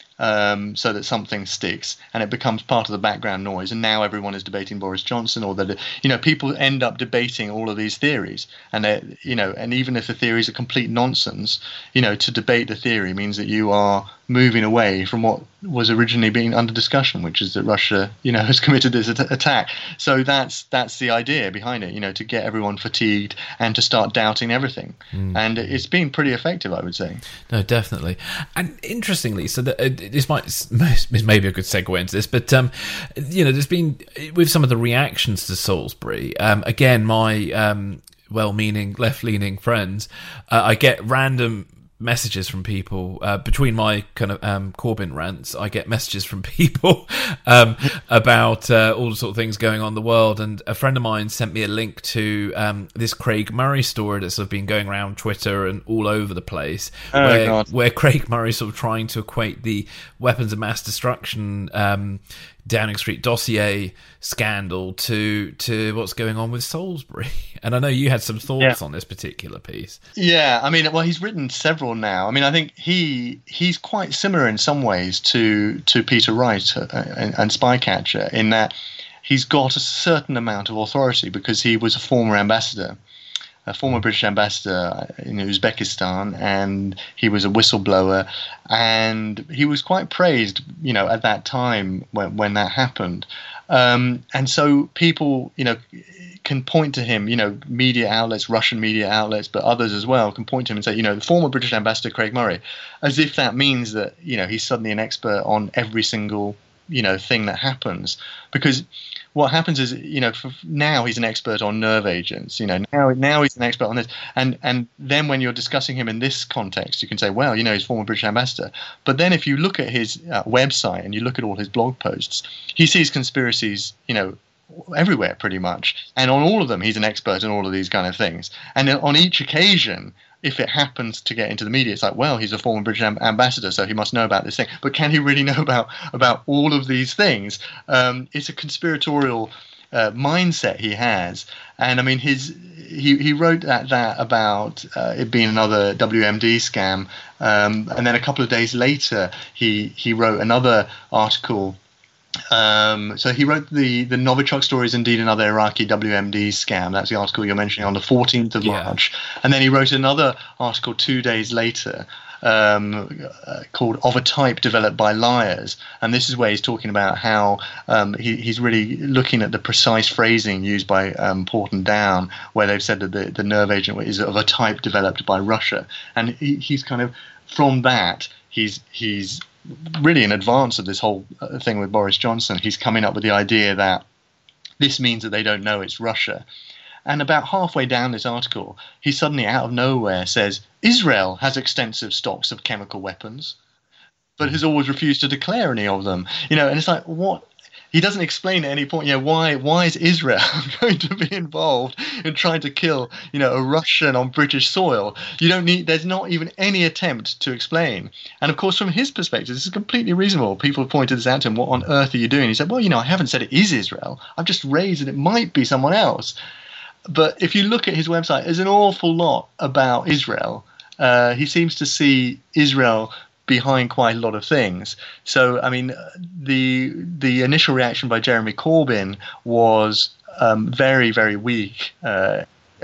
um, so that something sticks, and it becomes part of the background noise. And now everyone is debating Boris Johnson, or that, you know, people end up debating all of these theories, and they, you know, and even if the theories are complete nonsense, you know, to debate the theory means that you are moving away from what was originally being under discussion, which is that Russia, you know, has committed this at- attack. So that's that's the idea behind it, you know, to get everyone fatigued and to start doubting everything. Mm. And it's been pretty effective, I would say. No, definitely. And interestingly, so that, uh, this might this may be a good segue into this, but um, you know, there's been, with some of the reactions to Salisbury, um, again, my um, well-meaning left-leaning friends, uh, I get random messages from people uh, between my kind of um, Corbyn rants. I get messages from people um, about uh, all the sort of things going on in the world, and a friend of mine sent me a link to um, this Craig Murray story that's sort of been going around Twitter and all over the place, oh, where, God. where Craig Murray sort of trying to equate the weapons of mass destruction um, Downing Street dossier scandal to to what's going on with Salisbury. And I know you had some thoughts yeah. on this particular piece. Yeah, I mean, well, he's written several now. I mean, I think he he's quite similar in some ways to to Peter Wright and, and Spycatcher, in that he's got a certain amount of authority because he was a former ambassador, a former British ambassador in Uzbekistan, and he was a whistleblower, and he was quite praised, you know, at that time when when that happened. Um, and so people, you know, can point to him, you know, media outlets, Russian media outlets, but others as well, can point to him and say, you know, the former British ambassador Craig Murray, as if that means that, you know, he's suddenly an expert on every single, you know, thing that happens. Because what happens is, you know, for now he's an expert on nerve agents, you know, now now he's an expert on this. And and then when you're discussing him in this context, you can say, well, you know, he's former British ambassador. But then if you look at his uh, website and you look at all his blog posts, he sees conspiracies, you know, everywhere pretty much. And on all of them, he's an expert in all of these kind of things. And on each occasion, if it happens to get into the media, it's like, well, he's a former British amb- ambassador, so he must know about this thing. But can he really know about about all of these things? Um, it's a conspiratorial uh, mindset he has. And I mean, his he, he wrote that, that about uh, it being another W M D scam. Um, and then a couple of days later, he, he wrote another article. Um, so he wrote the, the Novichok story is indeed another Iraqi W M D scam. That's the article you're mentioning, on the fourteenth of yeah. March. And then he wrote another article two days later um, uh, called Of a Type Developed by Liars. And this is where he's talking about how um, he, he's really looking at the precise phrasing used by um, Porton Down, where they've said that the, the nerve agent is of a type developed by Russia. And he, he's kind of, from that, he's he's really in advance of this whole thing with Boris Johnson. He's coming up with the idea that this means that they don't know it's Russia. And about halfway down this article, he suddenly, out of nowhere, says, Israel has extensive stocks of chemical weapons, but has always refused to declare any of them. You know, and it's like, what? He doesn't explain at any point, you know, why why is Israel going to be involved in trying to kill, you know, a Russian on British soil? You don't need, there's not even any attempt to explain. And of course, from his perspective, this is completely reasonable. People have pointed this out to him, what on earth are you doing? He said, well, you know, I haven't said it is Israel. I've just raised that it might be someone else. But if you look at his website, there's an awful lot about Israel. Uh, he seems to see Israel behind quite a lot of things. So, I mean, the the initial reaction by Jeremy Corbyn was um, very, very weak uh,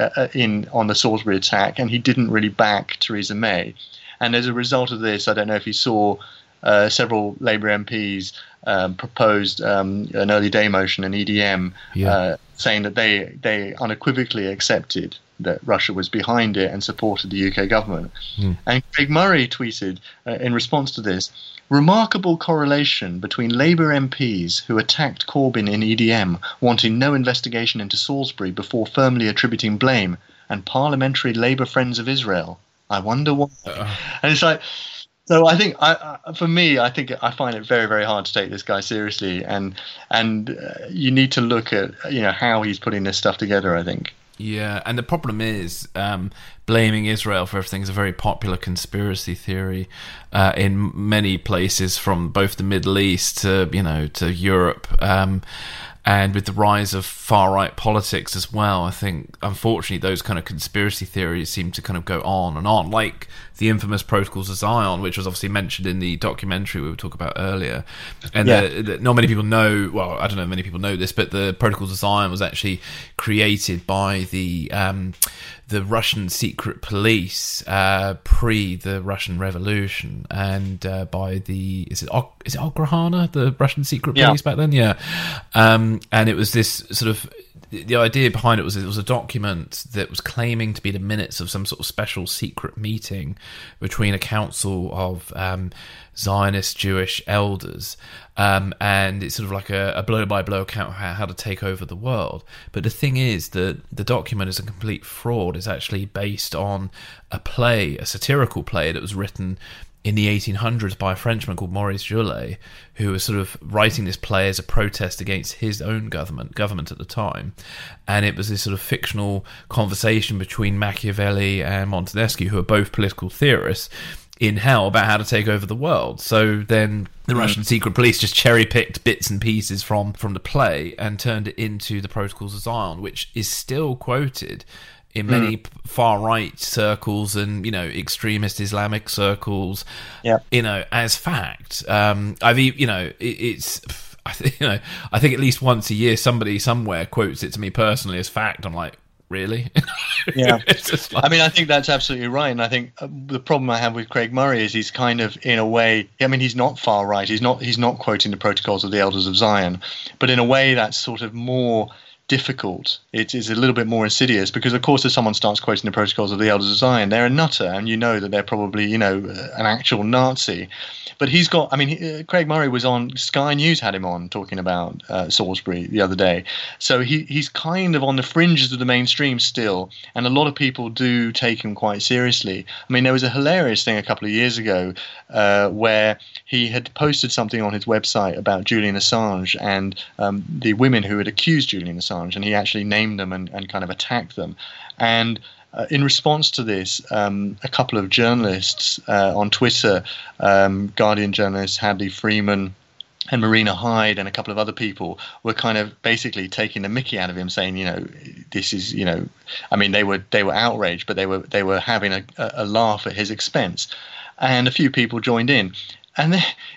in on the Salisbury attack, and he didn't really back Theresa May. And as a result of this, I don't know if you saw uh, several Labour M Ps um, proposed um, an early day motion, an E D M, yeah. uh, saying that they they unequivocally accepted that Russia was behind it and supported the U K government. Mm. And Craig Murray tweeted uh, in response to this, remarkable correlation between Labour M Ps who attacked Corbyn in E D M, wanting no investigation into Salisbury before firmly attributing blame, and parliamentary Labour friends of Israel. I wonder why. Uh. And it's like, so I think, I, I, for me, I think I find it very, very hard to take this guy seriously, and and uh, you need to look at, you know, how he's putting this stuff together, I think. Yeah, and the problem is um, blaming Israel for everything is a very popular conspiracy theory uh, in many places, from both the Middle East to, you know, to Europe. Um, and with the rise of far-right politics as well, I think, unfortunately, those kind of conspiracy theories seem to kind of go on and on, like the infamous Protocols of Zion, which was obviously mentioned in the documentary we were talking about earlier. And yeah. the, the, not many people know, well, I don't know if many people know this, but the Protocols of Zion was actually created by the um, the Russian secret police uh, pre the Russian Revolution, and uh, by the, is it is it Okhrana, the Russian secret police yeah. back then? Yeah. Um, and it was this sort of, the idea behind it was it was a document that was claiming to be the minutes of some sort of special secret meeting between a council of um, Zionist Jewish elders, um, and it's sort of like a, a blow-by-blow account of how, how to take over the world. But the thing is that the document is a complete fraud. It's actually based on a play, a satirical play that was written in the eighteen hundreds by a Frenchman called Maurice Joly, who was sort of writing this play as a protest against his own government government at the time. And it was this sort of fictional conversation between Machiavelli and Montenesquieu, who are both political theorists, in hell about how to take over the world. So then the Russian secret police just cherry-picked bits and pieces from, from the play and turned it into the Protocols of Zion, which is still quoted in many mm. far-right circles and, you know, extremist Islamic circles, yeah. you know, as fact. Um, I've, you know, it, it's, I think, you know, I think at least once a year somebody somewhere quotes it to me personally as fact. I'm like, really? Yeah. It's just like, I mean, I think that's absolutely right. And I think uh, the problem I have with Craig Murray is he's kind of, in a way, I mean, he's not far right. He's not, he's not quoting the Protocols of the Elders of Zion, but in a way that's sort of more difficult. It is a little bit more insidious because, of course, if someone starts quoting the Protocols of the Elders of Zion, they're a nutter, and you know that they're probably, you know, an actual Nazi. But he's got, I mean, he, uh, Craig Murray was on, Sky News had him on talking about uh, Salisbury the other day. So he, he's kind of on the fringes of the mainstream still, and a lot of people do take him quite seriously. I mean, there was a hilarious thing a couple of years ago uh, where he had posted something on his website about Julian Assange and um, the women who had accused Julian Assange, and he actually named them and, and kind of attacked them. And Uh, in response to this, um, a couple of journalists uh, on Twitter, um, Guardian journalists Hadley Freeman and Marina Hyde and a couple of other people, were kind of basically taking the mickey out of him, saying, you know, this is, you know, I mean, they were they were outraged, but they were they were having a, a laugh at his expense, and a few people joined in. And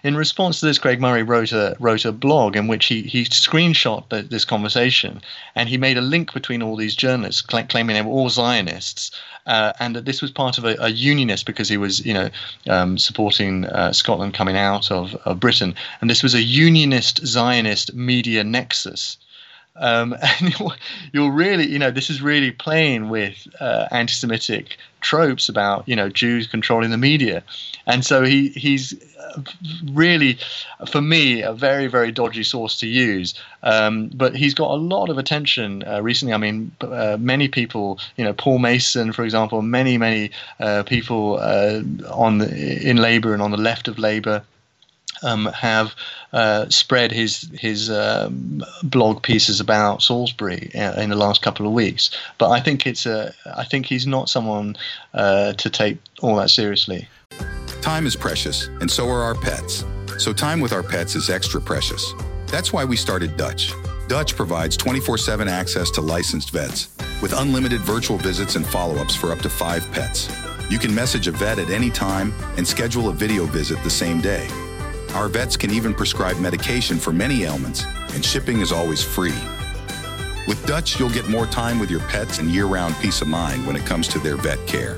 in response to this, Craig Murray wrote a wrote a blog in which he he screenshot the, this conversation, and he made a link between all these journalists cl- claiming they were all Zionists, uh, and that this was part of a, a unionist because he was, you know, um, supporting uh, Scotland coming out of, of Britain, and this was a unionist Zionist media nexus. Um, and you're, you're really, you know, this is really playing with uh, anti-Semitic tropes about, you know, Jews controlling the media. And so he he's really, for me, a very, very dodgy source to use. Um, but he's got a lot of attention uh, recently. I mean, uh, many people, you know, Paul Mason, for example, many, many uh, people uh, on the, in Labour and on the left of Labour Um, have uh, spread his his um, blog pieces about Salisbury uh, in the last couple of weeks, but I think it's a I think he's not someone uh, to take all that seriously. Time is precious, and so are our pets. So time with our pets is extra precious. That's why we started Dutch. Dutch provides twenty-four seven access to licensed vets with unlimited virtual visits and follow-ups for up to five pets. You can message a vet at any time and schedule a video visit the same day. Our vets can even prescribe medication for many ailments, and shipping is always free. With Dutch, you'll get more time with your pets and year-round peace of mind when it comes to their vet care.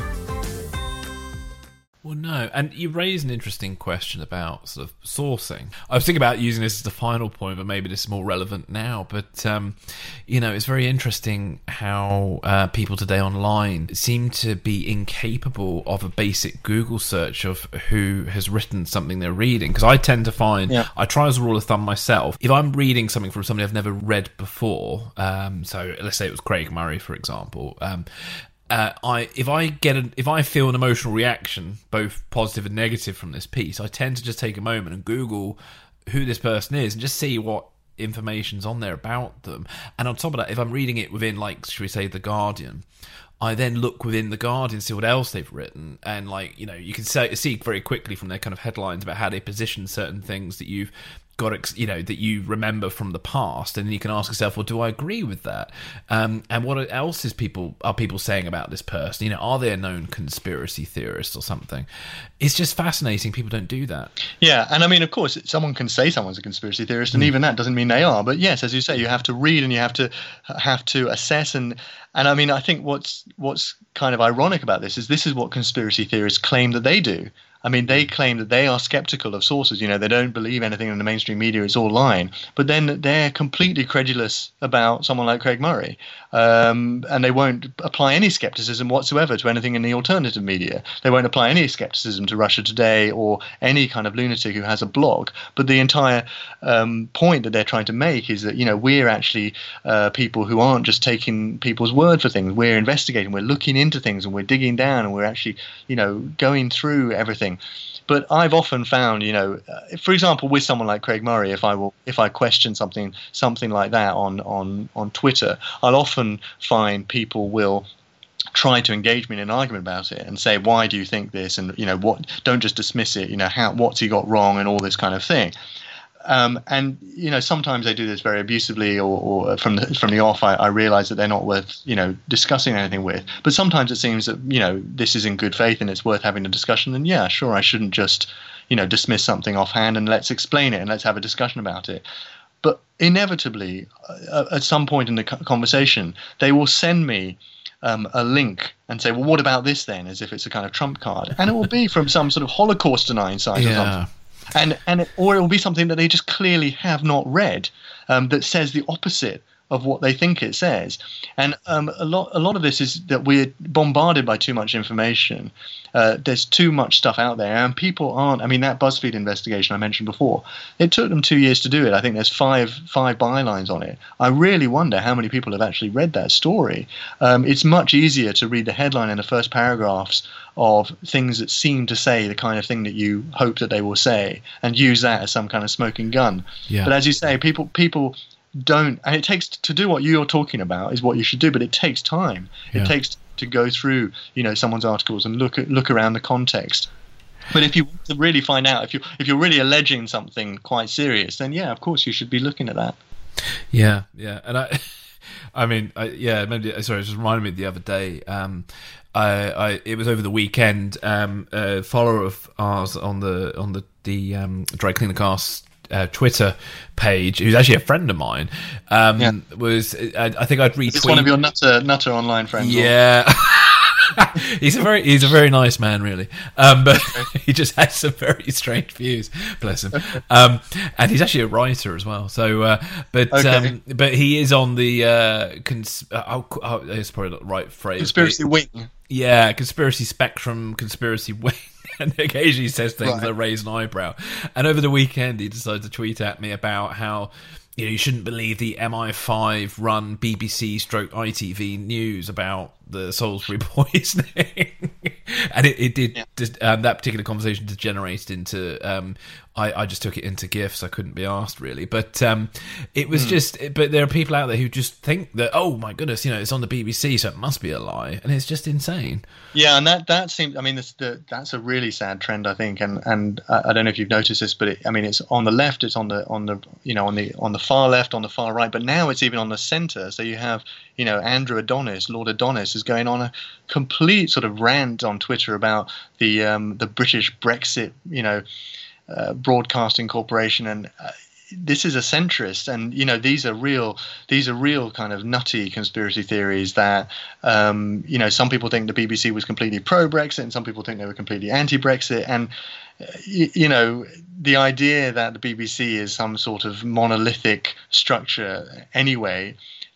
Well, no, and you raise an interesting question about sort of sourcing. I was thinking about using this as the final point, but maybe this is more relevant now. But, um, you know, it's very interesting how uh, people today online seem to be incapable of a basic Google search of who has written something they're reading. Because I tend to find, yeah. I try as a rule of thumb myself, if I'm reading something from somebody I've never read before, um, so let's say it was Craig Murray, for example, um, Uh, I if I get an, if I feel an emotional reaction, both positive and negative, from this piece, I tend to just take a moment and Google who this person is and just see what information's on there about them. And on top of that, if I'm reading it within, like, should we say, The Guardian, I then look within The Guardian, see what else they've written, and, like, you know, you can say, see very quickly from their kind of headlines about how they position certain things that you've got, you know, that you remember from the past, and then you can ask yourself, well, do I agree with that? Um, and what else is people are people saying about this person? You know, are they a known conspiracy theorist or something? It's just fascinating. People don't do that. Yeah, and I mean, of course, someone can say someone's a conspiracy theorist, and mm. even that doesn't mean they are. But yes, as you say, you have to read and you have to have to assess, and and I mean, I think what's what's kind of ironic about this is this is what conspiracy theorists claim that they do. I mean, they claim that they are skeptical of sources. You know, they don't believe anything in the mainstream media. It's all lying. But then they're completely credulous about someone like Craig Murray. Um, and they won't apply any skepticism whatsoever to anything in the alternative media. They won't apply any skepticism to Russia Today or any kind of lunatic who has a blog. But the entire um, point that they're trying to make is that, you know, we're actually uh, people who aren't just taking people's word for things. We're investigating, we're looking into things, and we're digging down, and we're actually, you know, going through everything. But I've often found, you know, uh, for example, with someone like Craig Murray, if I will, if I question something, something like that on on on Twitter, I'll often find people will try to engage me in an argument about it and say, why do you think this? And, you know, what? Don't just dismiss it. You know, how what's he got wrong and all this kind of thing. Um, and, you know, sometimes they do this very abusively, or, or from the from the off, I, I realize that they're not worth, you know, discussing anything with. But sometimes it seems that, you know, this is in good faith and it's worth having a discussion. And yeah, sure, I shouldn't just, you know, dismiss something offhand, and let's explain it and let's have a discussion about it. But inevitably, uh, at some point in the conversation, they will send me um, a link and say, well, what about this then? As if it's a kind of trump card. And it will be from some sort of Holocaust denying site yeah. or something. And and it, or it will be something that they just clearly have not read, um, that says the opposite of what they think it says. And um, a lot a lot of this is that we're bombarded by too much information. Uh, there's too much stuff out there, and people aren't. I mean, that BuzzFeed investigation I mentioned before, it took them two years to do it. I think there's five five bylines on it. I really wonder how many people have actually read that story. Um, it's much easier to read the headline and the first paragraphs of things that seem to say the kind of thing that you hope that they will say, and use that as some kind of smoking gun. Yeah. But as you say, people people don't, and it takes to do what you're talking about is what you should do, but it takes time. Yeah. It takes to go through, you know, someone's articles and look at look around the context. But if you want to really find out, if you if you're really alleging something quite serious, then yeah, of course you should be looking at that. Yeah, yeah, and I, I mean, I, yeah, maybe sorry, it just reminded me the other day. Um, I, I it was over the weekend. Um, a follower of ours on the on the the um, Dry Cleaner Cast uh, Twitter page, who's actually a friend of mine, um, yeah. was I, I think I'd retweet. It's one of your nutter nutter online friends. Yeah. he's a very he's a very nice man, really, um, but he just has some very strange views. Bless him, um, and he's actually a writer as well. So, uh, but okay. um, but he is on the uh, cons- oh, oh, it's probably not the right phrase. Conspiracy but, wing. Yeah, conspiracy spectrum, conspiracy wing. And occasionally says things right. that raise an eyebrow. And over the weekend, he decided to tweet at me about how, you know, you shouldn't believe the M I five run B B C stroke I T V news about the Salisbury poisoning. And it, it did, yeah. um, that particular conversation degenerated into, um, I, I just took it into GIFs. I couldn't be asked, really. But um, it was mm. just, but there are people out there who just think that, oh my goodness, you know, it's on the B B C, so it must be a lie. And it's just insane. Yeah, and that, that seems, I mean, this, the, that's a really sad trend, I think. And, and I don't know if you've noticed this, but it, I mean, it's on the left, it's on the, on the, you know, on the, on the far left, on the far right, but now it's even on the center. So you have, you know, Andrew Adonis, Lord Adonis, is going on a complete sort of rant on Twitter about the um, the British Brexit, you know, uh, broadcasting corporation, and uh, this is a centrist, and you know, these are real, these are real kind of nutty conspiracy theories that, um, you know, some people think the B B C was completely pro-Brexit, and some people think they were completely anti-Brexit, and you, you know, the idea that the B B C is some sort of monolithic structure anyway.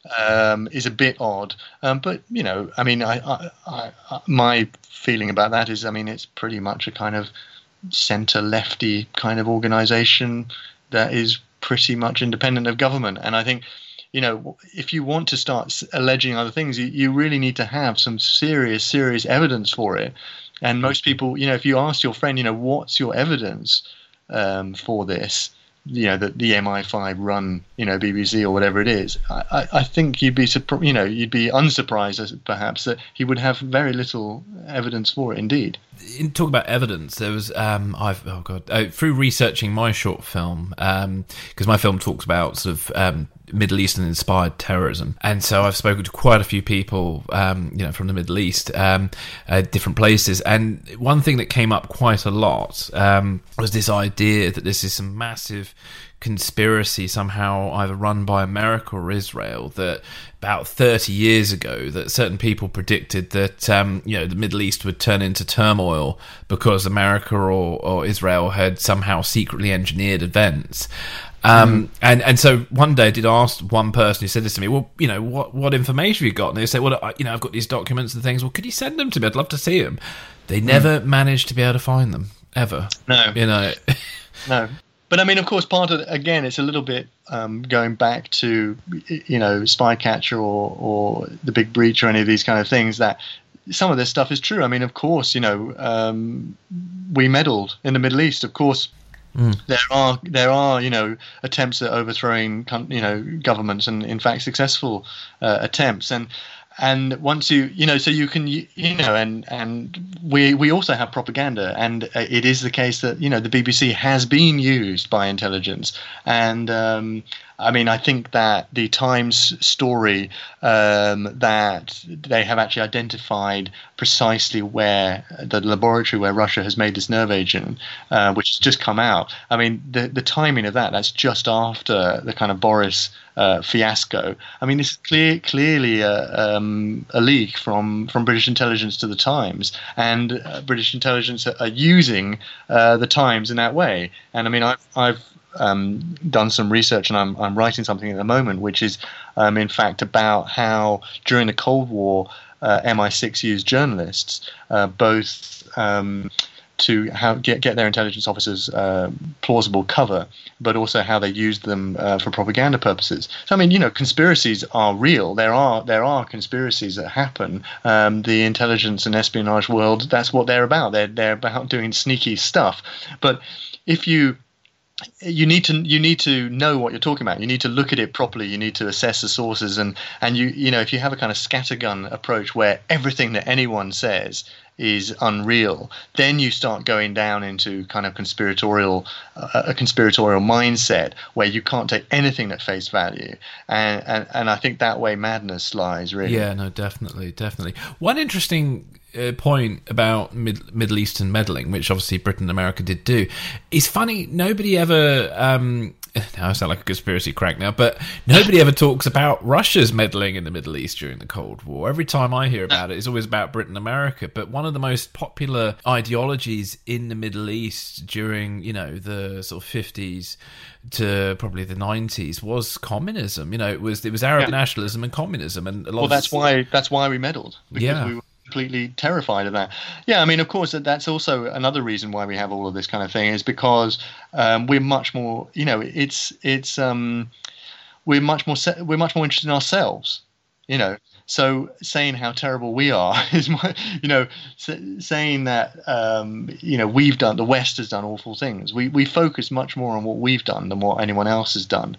Um, is a bit odd, um, but you know, I mean, I, I, I, I, my feeling about that is, I mean, it's pretty much a kind of centre-lefty kind of organisation that is pretty much independent of government. And I think, you know, if you want to start alleging other things, you, you really need to have some serious, serious evidence for it. And most people, you know, if you ask your friend, you know, what's your evidence um, for this? You know, the, the M I five run, you know, B B C or whatever it is, I, I think you'd be, you know, you'd be unsurprised perhaps that he would have very little evidence for it. Indeed. In talk about evidence, there was um, I've oh god, uh, through researching my short film, because um, my film talks about sort of um, Middle Eastern inspired terrorism, and so I've spoken to quite a few people, um, you know, from the Middle East, um, uh, different places, and one thing that came up quite a lot um, was this idea that this is some massive conspiracy somehow either run by America or Israel, that about thirty years ago that certain people predicted that um, you know, the Middle East would turn into turmoil because America or, or Israel had somehow secretly engineered events. Um, mm. and, and so one day I did ask one person who said this to me, well, you know, what, what information have you got? And they said, well, I, you know, I've got these documents and things. Well, could you send them to me? I'd love to see them. They never mm. managed to be able to find them, ever. No. You know. No. But I mean, of course, part of it, again, it's a little bit um, going back to, you know, Spycatcher or, or The Big Breach or any of these kind of things, that some of this stuff is true. I mean, of course, you know, um, we meddled in the Middle East. Of course, mm. there are there are you know, attempts at overthrowing, you know, governments, and in fact successful uh, attempts. And And once you, you know, so you can, you know, and and we we also have propaganda, and it is the case that, you know, the B B C has been used by intelligence, and um, I mean, I think that the Times story um, that they have actually identified precisely where the laboratory where Russia has made this nerve agent, uh, which has just come out. I mean, the the timing of that, that's just after the kind of Boris uh, fiasco. I mean, this is clear, clearly a, um, a leak from, from British intelligence to the Times, and uh, British intelligence are, are using uh, the Times in that way. And I mean, I've, I've Um, done some research, and I'm I'm writing something at the moment, which is um, in fact about how during the Cold War uh, M I six used journalists uh, both um, to how get get their intelligence officers uh, plausible cover, but also how they used them uh, for propaganda purposes. So I mean, you know, conspiracies are real. There are there are conspiracies that happen. Um, the intelligence and espionage world, that's what they're about. They're they're about doing sneaky stuff. But if you You need to you need to know what you're talking about. You need to look at it properly. You need to assess the sources, and and you you know, if you have a kind of scattergun approach where everything that anyone says is unreal, then you start going down into kind of conspiratorial uh, a conspiratorial mindset where you can't take anything at face value, and and and I think that way madness lies, really. Yeah, no, definitely, definitely. One interesting uh, point about Mid- Middle Eastern meddling, which obviously Britain and America did do, is funny. Nobody ever. Um, now I sound like a conspiracy crank now, but nobody ever talks about Russia's meddling in the Middle East during the Cold War. Every time I hear about it, it's always about Britain and America. But one of the most popular ideologies in the Middle East during, you know, the sort of fifties to probably the nineties was communism. You know, it was it was Arab yeah. nationalism and communism, and a lot well, of that's why that's why we meddled, because yeah. we were completely terrified of that. Yeah, I mean, of course, that's also another reason why we have all of this kind of thing, is because um, we're much more, you know, it's it's um, we're much more we're much more interested in ourselves, you know. So saying how terrible we are is, my, you know, saying that um, you know, we've done, the West has done awful things. We we focus much more on what we've done than what anyone else has done.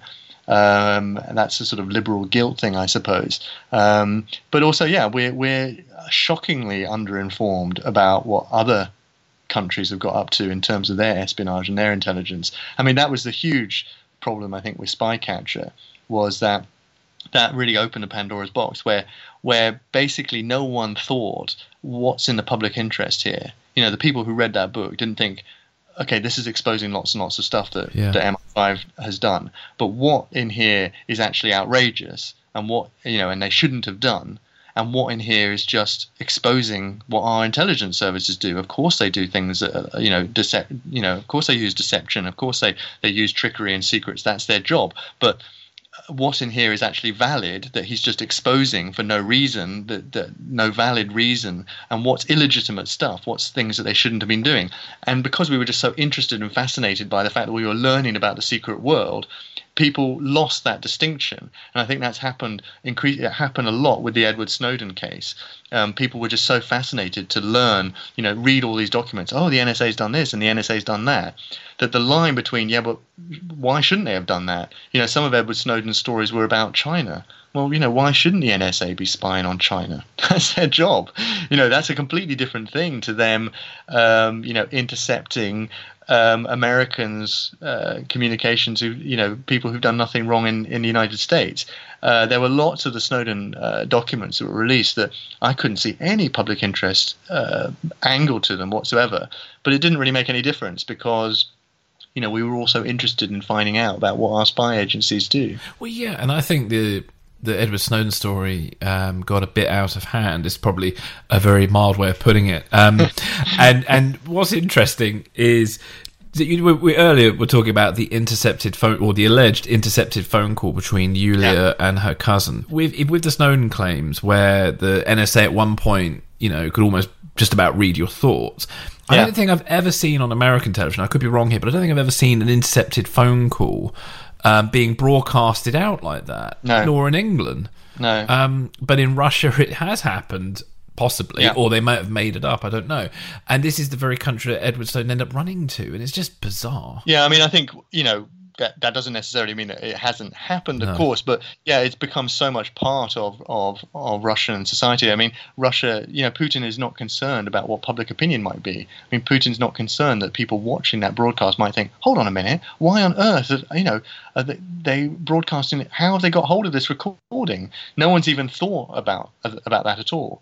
Um, and that's a sort of liberal guilt thing, I suppose. Um, but also, yeah, we're we're shockingly underinformed about what other countries have got up to in terms of their espionage and their intelligence. I mean, that was the huge problem, I think, with Spycatcher, was that that really opened a Pandora's box, where where basically no one thought, what's in the public interest here? You know, the people who read that book didn't think, okay, this is exposing lots and lots of stuff that, yeah. that M I five has done, but what in here is actually outrageous, and what, you know, and they shouldn't have done, and what in here is just exposing what our intelligence services do. Of course they do things that, you know, decept, you know, of course they use deception, of course they, they use trickery and secrets, that's their job, but what in here is actually valid, that he's just exposing for no reason, that, that no valid reason, and what's illegitimate stuff, what's things that they shouldn't have been doing. And because we were just so interested and fascinated by the fact that we were learning about the secret world, people lost that distinction. And I think that's happened incre- it happened a lot with the Edward Snowden case. Um, people were just so fascinated to learn, you know, read all these documents. Oh, the N S A's done this and the N S A's done that. That the line between, yeah, but why shouldn't they have done that? You know, some of Edward Snowden's stories were about China. Well, you know, why shouldn't the N S A be spying on China? That's their job. You know, that's a completely different thing to them, um, you know, intercepting um, Americans' uh, communications, who, you know, people who've done nothing wrong in, in the United States. Uh, there were lots of the Snowden uh, documents that were released that I couldn't see any public interest uh, angle to them whatsoever. But it didn't really make any difference, because, you know, we were also interested in finding out about what our spy agencies do. Well, yeah, and I think the the Edward Snowden story um, got a bit out of hand is probably a very mild way of putting it. Um, and and what's interesting is that you, we, we earlier were talking about the intercepted phone, or the alleged intercepted phone call between Yulia yeah. and her cousin. With with the Snowden claims, where the N S A at one point, you know, could almost just about read your thoughts. I yeah. don't think I've ever seen on American television, I could be wrong here, but I don't think I've ever seen an intercepted phone call um, being broadcasted out like that. No. Nor in England. No. Um, but in Russia it has happened, possibly, yeah. or they might have made it up, I don't know. And this is the very country that Edward Snowden ended up running to, and it's just bizarre. Yeah, I mean, I think, you know, that, that doesn't necessarily mean that it hasn't happened, of no. course, but yeah, it's become so much part of, of, of Russian society. I mean, Russia, you know, Putin is not concerned about what public opinion might be. I mean, Putin's not concerned that people watching that broadcast might think, hold on a minute, why on earth, are, you know, are they, they broadcasting it? How have they got hold of this recording? No one's even thought about, about that at all.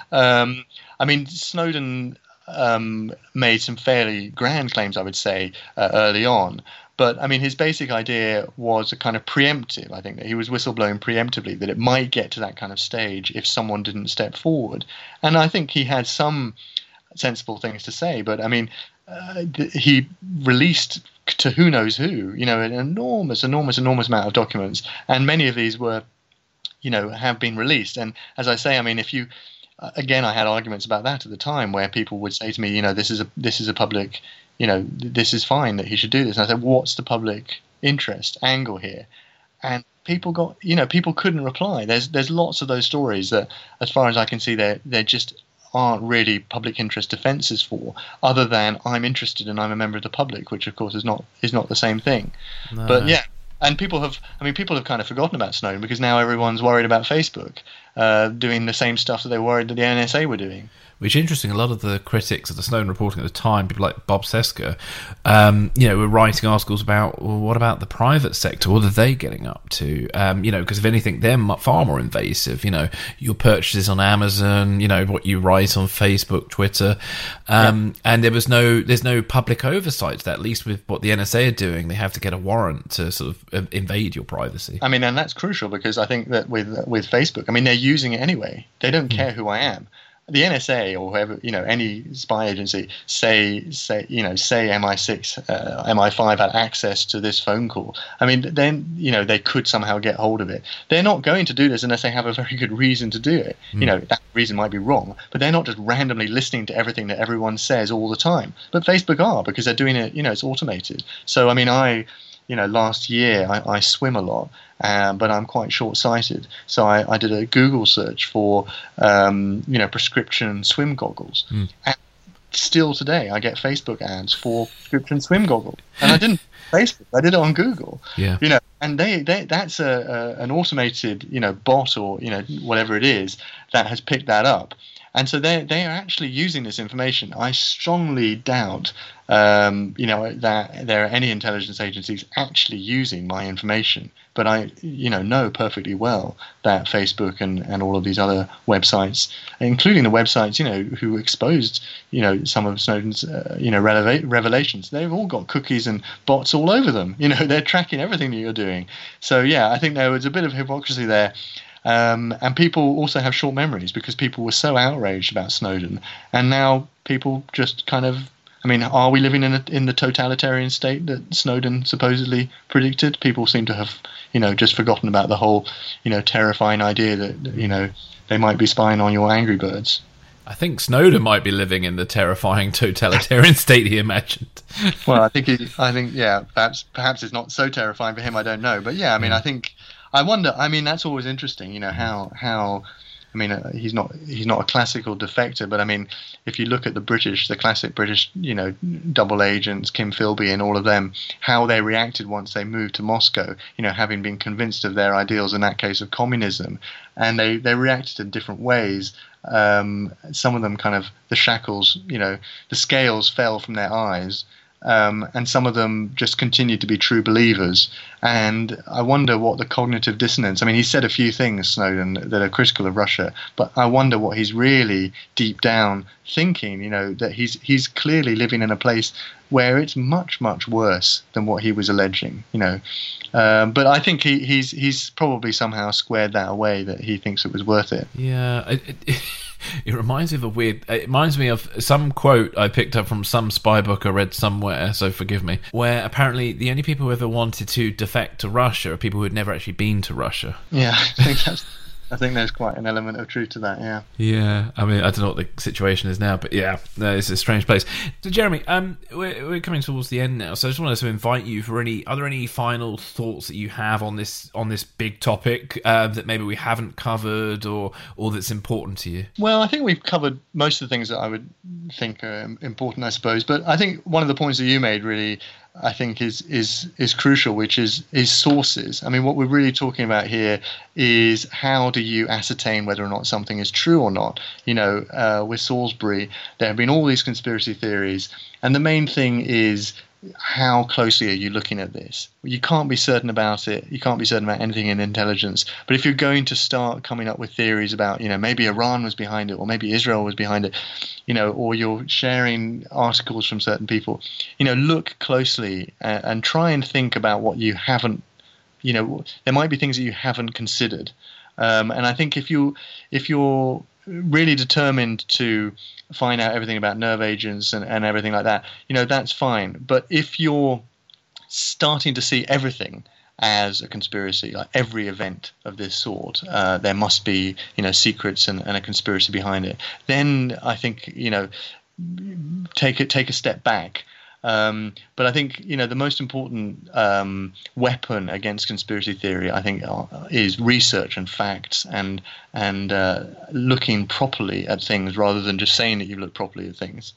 Um, I mean, Snowden um, made some fairly grand claims, I would say, uh, early on. But, I mean, his basic idea was a kind of preemptive. I think that he was whistleblowing preemptively, that it might get to that kind of stage if someone didn't step forward. And I think he had some sensible things to say. But, I mean, uh, he released to who knows who, you know, an enormous, enormous, enormous amount of documents. And many of these were, you know, have been released. And as I say, I mean, if you... Again, I had arguments about that at the time, where people would say to me, you know, this is a this is a public, you know, this is fine that he should do this. And I said, what's the public interest angle here? And people got, you know, people couldn't reply. There's there's lots of those stories that, as far as I can see, they they just aren't really public interest defenses for, other than I'm interested and I'm a member of the public, which of course is not is not the same thing. No. But yeah. And people have, I mean, people have kind of forgotten about Snowden, because now everyone's worried about Facebook. uh, doing the same stuff that they worried that the N S A were doing. Which is interesting. A lot of the critics of the Snowden reporting at the time, people like Bob Cesca, um, you know, were writing articles about, well, what about the private sector? What are they getting up to? Um, you know, because if anything, they're far more invasive. You know, your purchases on Amazon, you know, what you write on Facebook, Twitter, um, yeah. and there was no, there's no public oversight to that. At least with what the N S A are doing, they have to get a warrant to sort of invade your privacy. I mean, and that's crucial because I think that with with Facebook, I mean, they're using it anyway. They don't mm. care who I am. The N S A or whoever, you know, any spy agency, say, say, you know, say M I six, uh, M I five had access to this phone call. I mean, then, you know, they could somehow get hold of it. They're not going to do this unless they have a very good reason to do it. Mm. You know, that reason might be wrong, but they're not just randomly listening to everything that everyone says all the time. But Facebook are, because they're doing it, you know, it's automated. So, I mean, I... You know, last year I, I swim a lot, um, but I'm quite short-sighted. So I, I did a Google search for, um, you know, prescription swim goggles. Mm. And still today I get Facebook ads for prescription swim goggles. And I didn't Facebook, I did it on Google. Yeah. You know, and they, they that's a, a an automated, you know, bot or, you know, whatever it is that has picked that up. And so they they are actually using this information. I strongly doubt, um, you know, that there are any intelligence agencies actually using my information. But I, you know, know perfectly well that Facebook and, and all of these other websites, including the websites, you know, who exposed, you know, some of Snowden's, uh, you know, releva- revelations, they've all got cookies and bots all over them. You know, they're tracking everything that you're doing. So, yeah, I think there was a bit of hypocrisy there. Um, and people also have short memories because people were so outraged about Snowden, and now people just kind of, I mean, are we living in a, in the totalitarian state that Snowden supposedly predicted? People seem to have, you know, just forgotten about the whole, you know, terrifying idea that, you know, they might be spying on your Angry Birds. I think Snowden might be living in the terrifying totalitarian state he imagined. Well, I think, he, I think, yeah, perhaps, perhaps it's not so terrifying for him. I don't know, but yeah, I mean, I think. I wonder. I mean, that's always interesting. You know how how. I mean, uh, he's not he's not a classical defector, but I mean, if you look at the British, the classic British, you know, double agents, Kim Philby and all of them, how they reacted once they moved to Moscow. You know, having been convinced of their ideals, in that case of communism, and they they reacted in different ways. Um, some of them kind of the shackles, you know, the scales fell from their eyes. Um, and some of them just continued to be true believers. And I wonder what the cognitive dissonance, I mean, he said a few things, Snowden, that are critical of Russia, but I wonder what he's really deep down thinking, you know, that he's he's clearly living in a place where it's much, much worse than what he was alleging, you know. Um, but I think he, he's he's probably somehow squared that away, that he thinks it was worth it. Yeah, it, it, it reminds me of a weird... It reminds me of some quote I picked up from some spy book I read somewhere, so forgive me, where apparently the only people who ever wanted to defect to Russia are people who had never actually been to Russia. Yeah, I think that's... I think there's quite an element of truth to that, yeah. Yeah, I mean, I don't know what the situation is now, but yeah, no, it's a strange place. So, Jeremy, um, we're, we're coming towards the end now, so I just wanted to invite you for any, are there any final thoughts that you have on this on this big topic uh, that maybe we haven't covered or, or that's important to you? Well, I think we've covered most of the things that I would think are important, I suppose, but I think one of the points that you made really... I think is is is crucial, which is is sources. I mean, what we're really talking about here is how do you ascertain whether or not something is true or not? You know, uh, with Salisbury, there have been all these conspiracy theories, and the main thing is how closely are you looking at this? You can't be certain about it. You can't be certain about anything in intelligence. But if you're going to start coming up with theories about, you know, maybe Iran was behind it, or maybe Israel was behind it, you know, or you're sharing articles from certain people, you know, look closely and, and try and think about what you haven't, you know, there might be things that you haven't considered. Um, and I think if you if you're really determined to find out everything about nerve agents and, and everything like that, you know, that's fine. But if you're starting to see everything as a conspiracy, like every event of this sort, uh, there must be, you know, secrets and, and a conspiracy behind it, then I think, you know, take it, take a step back. Um, but I think, you know, the most important um, weapon against conspiracy theory, I think, uh, is research and facts and and uh, looking properly at things rather than just saying that you look properly at things.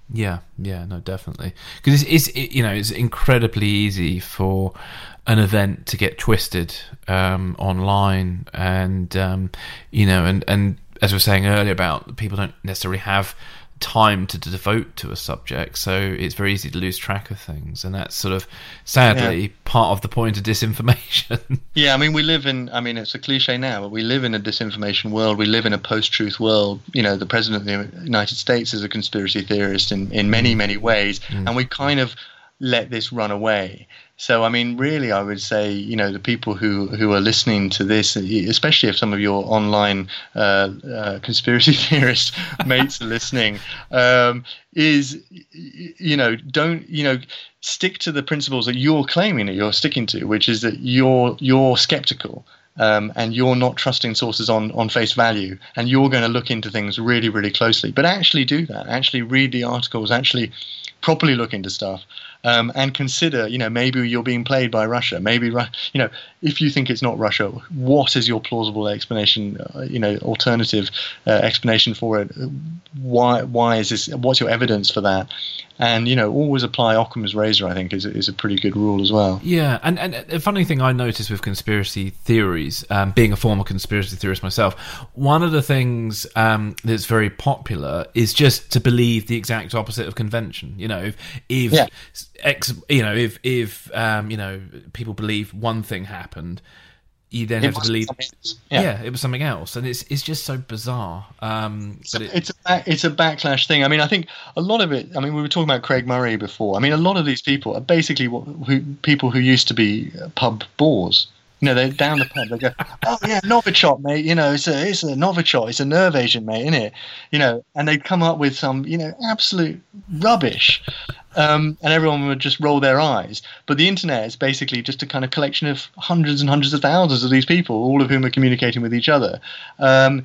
Yeah, yeah, no, definitely. Because it's, it's it, you know, it's incredibly easy for an event to get twisted um, online, and um, you know, and and as we were saying earlier about people don't necessarily have time to devote to a subject, so it's very easy to lose track of things, and that's sort of sadly yeah. part of the point of disinformation. Yeah, I mean, we live in, I mean, it's a cliche now, but we live in a disinformation world. We live in a post-truth world. You know, the president of the United States is a conspiracy theorist in, in many, many ways, mm. and we kind of let this run away. So, I mean, really, I would say, you know, the people who, who are listening to this, especially if some of your online uh, uh, conspiracy theorist mates are listening, um, is, you know, don't, you know, stick to the principles that you're claiming that you're sticking to, which is that you're you're skeptical. Um, and you're not trusting sources on, on face value, and you're going to look into things really, really closely. But actually do that. Actually read the articles. Actually properly look into stuff, um, and consider, you know, maybe you're being played by Russia. Maybe, you know, if you think it's not Russia, what is your plausible explanation, uh, you know, alternative uh, explanation for it? Why Why is this? What's your evidence for that? And, you know, always apply Occam's razor, I think, is, is a pretty good rule as well. Yeah, and, and a funny thing I noticed with conspiracy theories, um, being a former conspiracy theorist myself, one of the things um, that's very popular is just to believe the exact opposite of convention. You know, if, if yeah. X, you know, if, if um, you know, people believe one thing happened, you then it have to believe, yeah. yeah, it was something else, and it's it's just so bizarre. Um, but it, it's a it's a backlash thing. I mean, I think a lot of it. I mean, we were talking about Craig Murray before. I mean, a lot of these people are basically what, who, people who used to be pub bores. You know, they're down the pub. They go, "Oh yeah, Novichok, mate. You know, it's a it's a Novichok. It's a nerve agent, mate, isn't it?" You know, and they'd come up with some, you know, absolute rubbish. Um, and everyone would just roll their eyes. But the internet is basically just a kind of collection of hundreds and hundreds of thousands of these people, all of whom are communicating with each other. Um,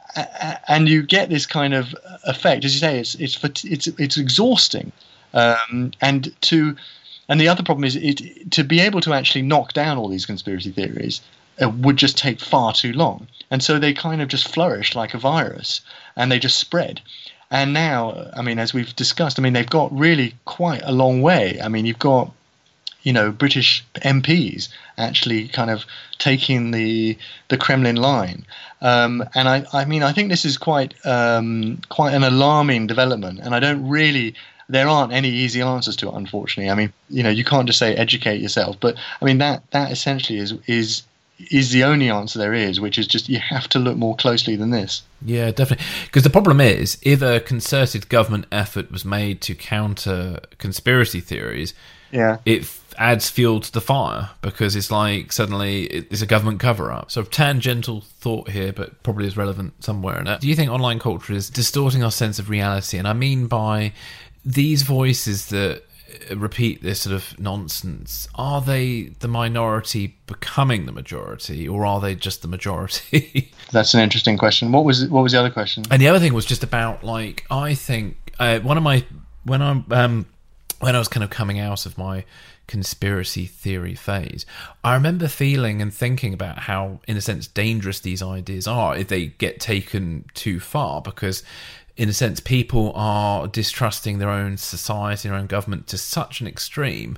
and you get this kind of effect, as you say, it's it's it's it's exhausting. Um, and to and the other problem is it, to be able to actually knock down all these conspiracy theories uh, would just take far too long. And so they kind of just flourish like a virus, and they just spread. And now, I mean, as we've discussed, I mean, they've got really quite a long way. I mean, you've got, you know, British M Ps actually kind of taking the the Kremlin line. Um, and I, I mean, I think this is quite um, quite an alarming development. And I don't really, there aren't any easy answers to it, unfortunately. I mean, you know, you can't just say educate yourself. But I mean, that that essentially is is. is the only answer there is, which is just you have to look more closely than this. Yeah, definitely. Because the problem is, if a concerted government effort was made to counter conspiracy theories, yeah, it f- adds fuel to the fire, because it's like suddenly it's a government cover-up. So tangential thought here, but probably is relevant somewhere in it. Do you think online culture is distorting our sense of reality? And I mean by these voices that repeat this sort of nonsense, are they the minority becoming the majority, or are they just the majority? That's an interesting question. What was what was the other question? And the other thing was just about, like, I think uh, one of my when I um when I was kind of coming out of my conspiracy theory phase, I remember feeling and thinking about how, in a sense, dangerous these ideas are if they get taken too far, because in a sense, people are distrusting their own society, their own government to such an extreme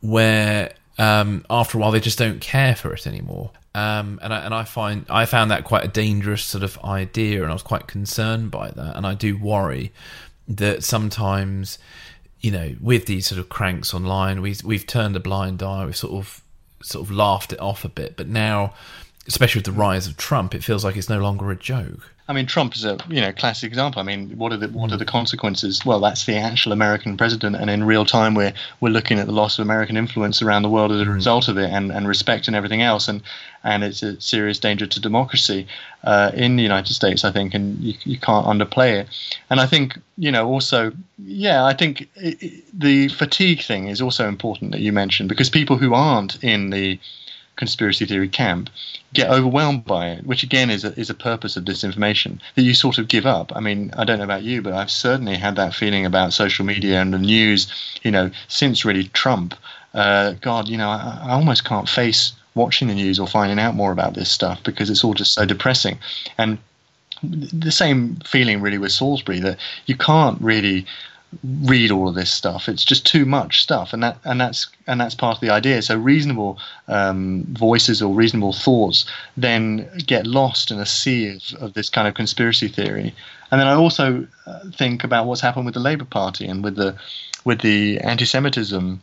where um, after a while they just don't care for it anymore. Um, and I, and I find I found that quite a dangerous sort of idea, and I was quite concerned by that. And I do worry that sometimes, you know, with these sort of cranks online, we we've turned a blind eye, we've sort of sort of laughed it off a bit. But now, especially with the rise of Trump, it feels like it's no longer a joke. I mean, Trump is a you know classic example. I mean, what are the what are the consequences? Well, that's the actual American president, and in real time, we're we're looking at the loss of American influence around the world as a result of it, and, and respect and everything else, and and it's a serious danger to democracy uh, in the United States, I think, and you you can't underplay it. And I think you know also, yeah, I think it, it, the fatigue thing is also important that you mentioned, because people who aren't in the conspiracy theory camp get overwhelmed by it, which again is a, is a purpose of disinformation, that you sort of give up. I mean, I don't know about you, but I've certainly had that feeling about social media and the news, you know, since really Trump. Uh, God, you know, I, I almost can't face watching the news or finding out more about this stuff, because it's all just so depressing. And the same feeling really with Salisbury, that you can't really read all of this stuff. It's just too much stuff, and that and that's and that's part of the idea. So reasonable um, voices or reasonable thoughts then get lost in a sea of, of this kind of conspiracy theory. And then I also uh, think about what's happened with the Labour Party and with the with the anti-Semitism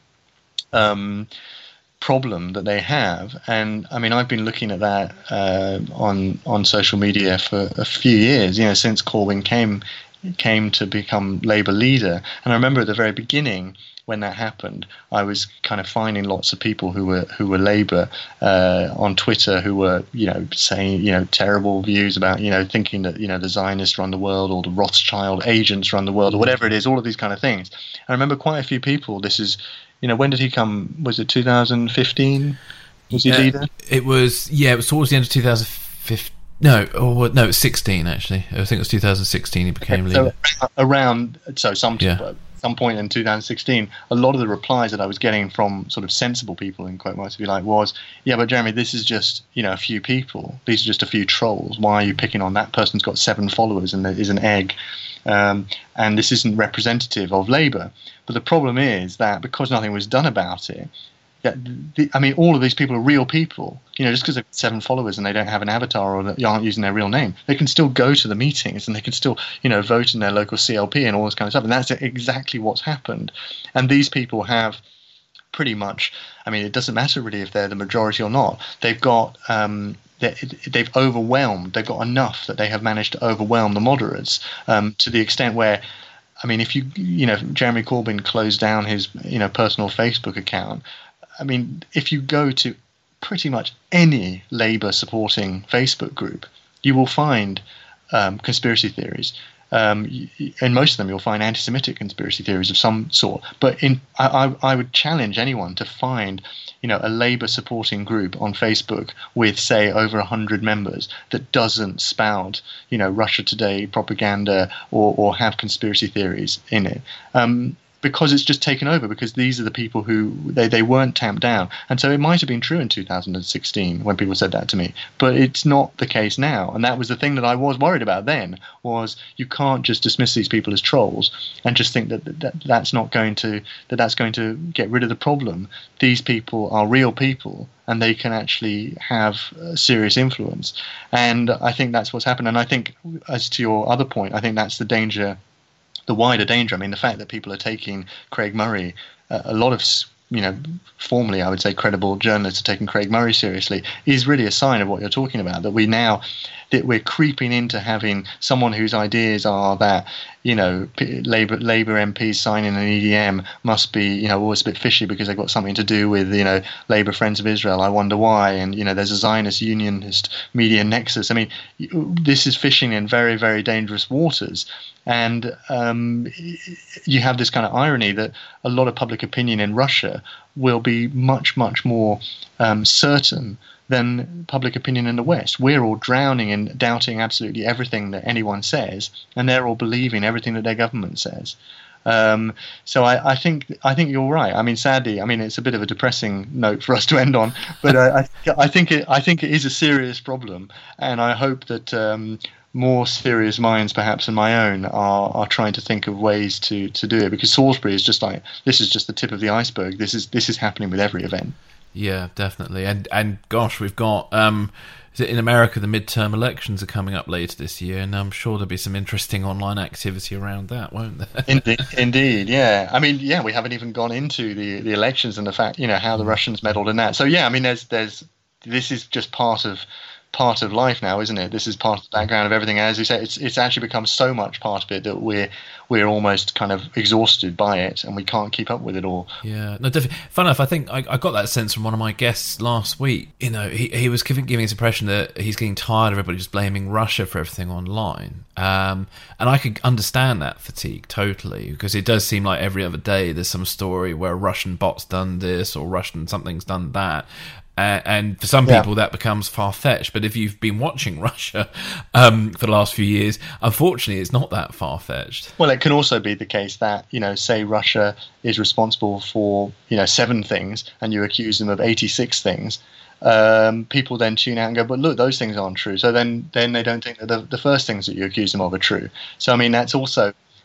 um, problem that they have. And I mean, I've been looking at that uh, on on social media for a few years. You know, since Corbyn came. came to become Labour leader. And I remember at the very beginning when that happened, I was kind of finding lots of people who were who were Labour uh, on Twitter who were, you know, saying, you know, terrible views about, you know, thinking that, you know, the Zionists run the world or the Rothschild agents run the world or whatever it is, all of these kind of things. I remember quite a few people, this is, you know, when did he come? Was it two thousand fifteen? Was he uh, leader? It was, yeah, it was towards the end of two thousand fifteen. No, or no, it was sixteen actually. I think it was two thousand sixteen he became okay, leader. So around, so some yeah. some point in two thousand sixteen, a lot of the replies that I was getting from sort of sensible people, in quote marks, to be like, was, yeah, but Jeremy, this is just, you know, a few people. These are just a few trolls. Why are you picking on that person's got seven followers and is an egg? Um, and this isn't representative of Labour. But the problem is that because nothing was done about it, The, I mean, all of these people are real people. You know, just because they've got seven followers and they don't have an avatar or they aren't using their real name, they can still go to the meetings and they can still, you know, vote in their local C L P and all this kind of stuff. And that's exactly what's happened. And these people have pretty much, I mean, it doesn't matter really if they're the majority or not. They've got, um, they've overwhelmed, they've got enough that they have managed to overwhelm the moderates um, to the extent where, I mean, if you, you know, Jeremy Corbyn closed down his, you know, personal Facebook account, I mean, if you go to pretty much any Labour supporting Facebook group, you will find um, conspiracy theories. Um, in most of them, you'll find anti-Semitic conspiracy theories of some sort. But in, I, I would challenge anyone to find, you know, a Labour supporting group on Facebook with, say, over one hundred members that doesn't spout, you know, Russia Today propaganda or, or have conspiracy theories in it. Um, because it's just taken over, because these are the people who, they, they weren't tamped down. And so it might have been true in two thousand sixteen when people said that to me, but it's not the case now. And that was the thing that I was worried about then, was you can't just dismiss these people as trolls and just think that, that, that that's not going to, that that's going to get rid of the problem. These people are real people and they can actually have serious influence. And I think that's what's happened. And I think, as to your other point, I think that's the danger, the wider danger. I mean, the fact that people are taking Craig Murray, uh, a lot of, you know, formerly I would say credible journalists are taking Craig Murray seriously, is really a sign of what you're talking about, that we now, that we're creeping into having someone whose ideas are that, you know, Labour Labour M Ps signing an E D M must be, you know, always a bit fishy because they've got something to do with, you know, Labour Friends of Israel. I wonder why. And, you know, there's a Zionist unionist media nexus. I mean, this is fishing in very, very dangerous waters. And um, you have this kind of irony that a lot of public opinion in Russia will be much, much more um, certain than public opinion in the West. We're all drowning in doubting absolutely everything that anyone says, and they're all believing everything that their government says. Um, so I, I think I think you're right. I mean, sadly, I mean it's a bit of a depressing note for us to end on, but I, I, I think it I think it is a serious problem, and I hope that um, more serious minds, perhaps than my own, are are trying to think of ways to to do it. Because Salisbury is just like, this is just the tip of the iceberg. This is this is happening with every event. Yeah, definitely. And and gosh, we've got um, in America the midterm elections are coming up later this year, and I'm sure there'll be some interesting online activity around that, won't there? Indeed, indeed, yeah. I mean, yeah, we haven't even gone into the, the elections and the fact, you know, how the Russians meddled in that. So yeah, I mean, there's there's this is just part of part of life now, isn't it? This is part of the background of everything. And as you say, it's it's actually become so much part of it that we're we're almost kind of exhausted by it, and we can't keep up with it all. Yeah, no, definitely. Fun enough, I think I, I got that sense from one of my guests last week. You know, he he was giving giving this impression that he's getting tired of everybody just blaming Russia for everything online. Um, and I could understand that fatigue totally, because it does seem like every other day there's some story where a Russian bot's done this or Russian something's done that. Uh, and for some people, yeah. that becomes far-fetched. But if you've been watching Russia um, for the last few years, unfortunately, it's not that far-fetched. Well, it can also be the case that, you know, say Russia is responsible for, you know, seven things, and you accuse them of eighty-six things. Um, people then tune out and go, but look, those things aren't true. So then, then they don't think that the, the first things that you accuse them of are true. So, I mean, that's also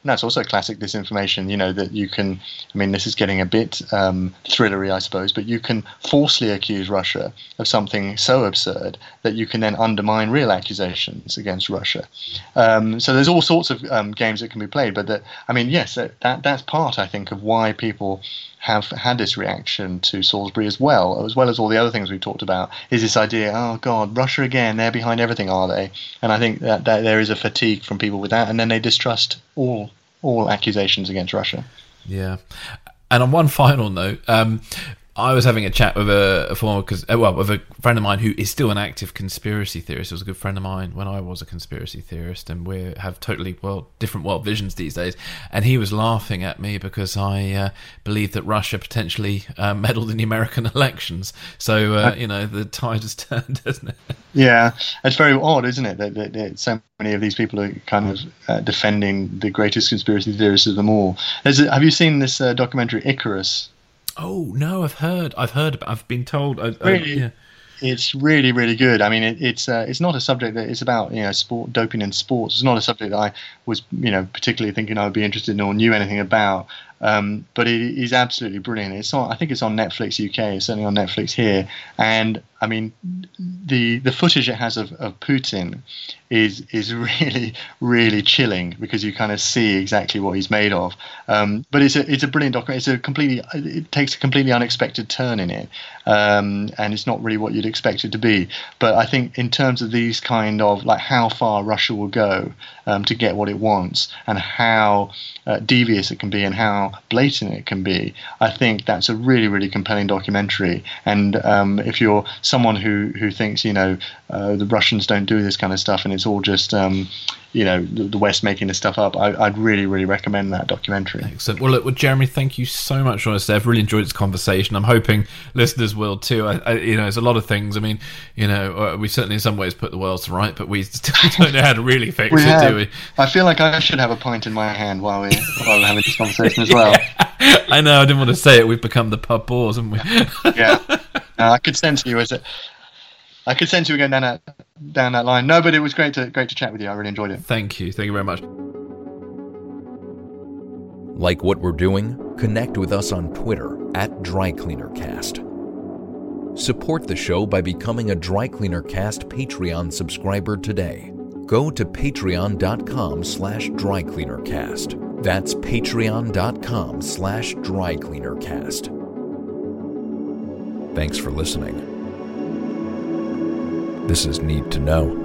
And that's also classic disinformation, you know, that you can, I mean, this is getting a bit um, thrillery, I suppose, but you can falsely accuse Russia of something so absurd that you can then undermine real accusations against Russia. Um, so there's all sorts of um, games that can be played, but that, I mean, yes, that, that that's part, I think, of why people have had this reaction to Salisbury as well, as well as all the other things we've talked about, is this idea, oh God, Russia again, they're behind everything, are they? And I think that, that there is a fatigue from people with that, and then they distrust all all accusations against Russia. Yeah. And on one final note, um, I was having a chat with a, a former, cause, well, with a friend of mine who is still an active conspiracy theorist. He was a good friend of mine when I was a conspiracy theorist, and we have totally well different world visions these days. And he was laughing at me because I uh, believe that Russia potentially uh, meddled in the American elections. So uh, you know, the tide has turned, hasn't it? Yeah, it's very odd, isn't it, that, that, that so many of these people are kind of uh, defending the greatest conspiracy theorists of them all. There's a, have you seen this uh, documentary Icarus? Oh no, I've heard. I've heard. About, I've been told. I, really, I, yeah. It's really, really good. I mean, it, it's uh, it's not a subject that it's about, you know, sport, doping in sports. It's not a subject that I was, you know, particularly thinking I would be interested in or knew anything about. Um, but it is absolutely brilliant. It's on, I think it's on Netflix U K. It's certainly on Netflix here. And I mean, the the footage it has of, of Putin is is really, really chilling, because you kind of see exactly what he's made of. Um, but it's a it's a brilliant documentary. It's a completely it takes a completely unexpected turn in it, um, and it's not really what you'd expect it to be. But I think in terms of these kind of like how far Russia will go um, to get what it wants, and how uh, devious it can be, and how blatant it can be, I think that's a really, really compelling documentary. And um, if you're someone who who thinks, you know, uh, the Russians don't do this kind of stuff and it's all just um, you know, the, the West making this stuff up, I, I'd really, really recommend that documentary. Excellent. Well, look, well, Jeremy, thank you so much for this. I've really enjoyed this conversation. I'm hoping listeners will too. I, I, you know, it's a lot of things. I mean, you know, we certainly in some ways put the world to right, but we still don't know how to really fix we it, have. do we? I feel like I should have a pint in my hand while, we, while we're having this conversation as well. Yeah. I know, I didn't want to say it. We've become the pub bores, haven't we? Yeah. No, I could sense you as it. I could sense you going down that down that line. No, but it was great to great to chat with you. I really enjoyed it. Thank you. Thank you very much. Like what we're doing? Connect with us on Twitter at Dry Cleaner Cast. Support the show by becoming a Dry Cleaner Cast Patreon subscriber today. Go to patreon.com slash drycleanercast. That's patreon.com slash drycleanercast. Thanks for listening. This is Need to Know.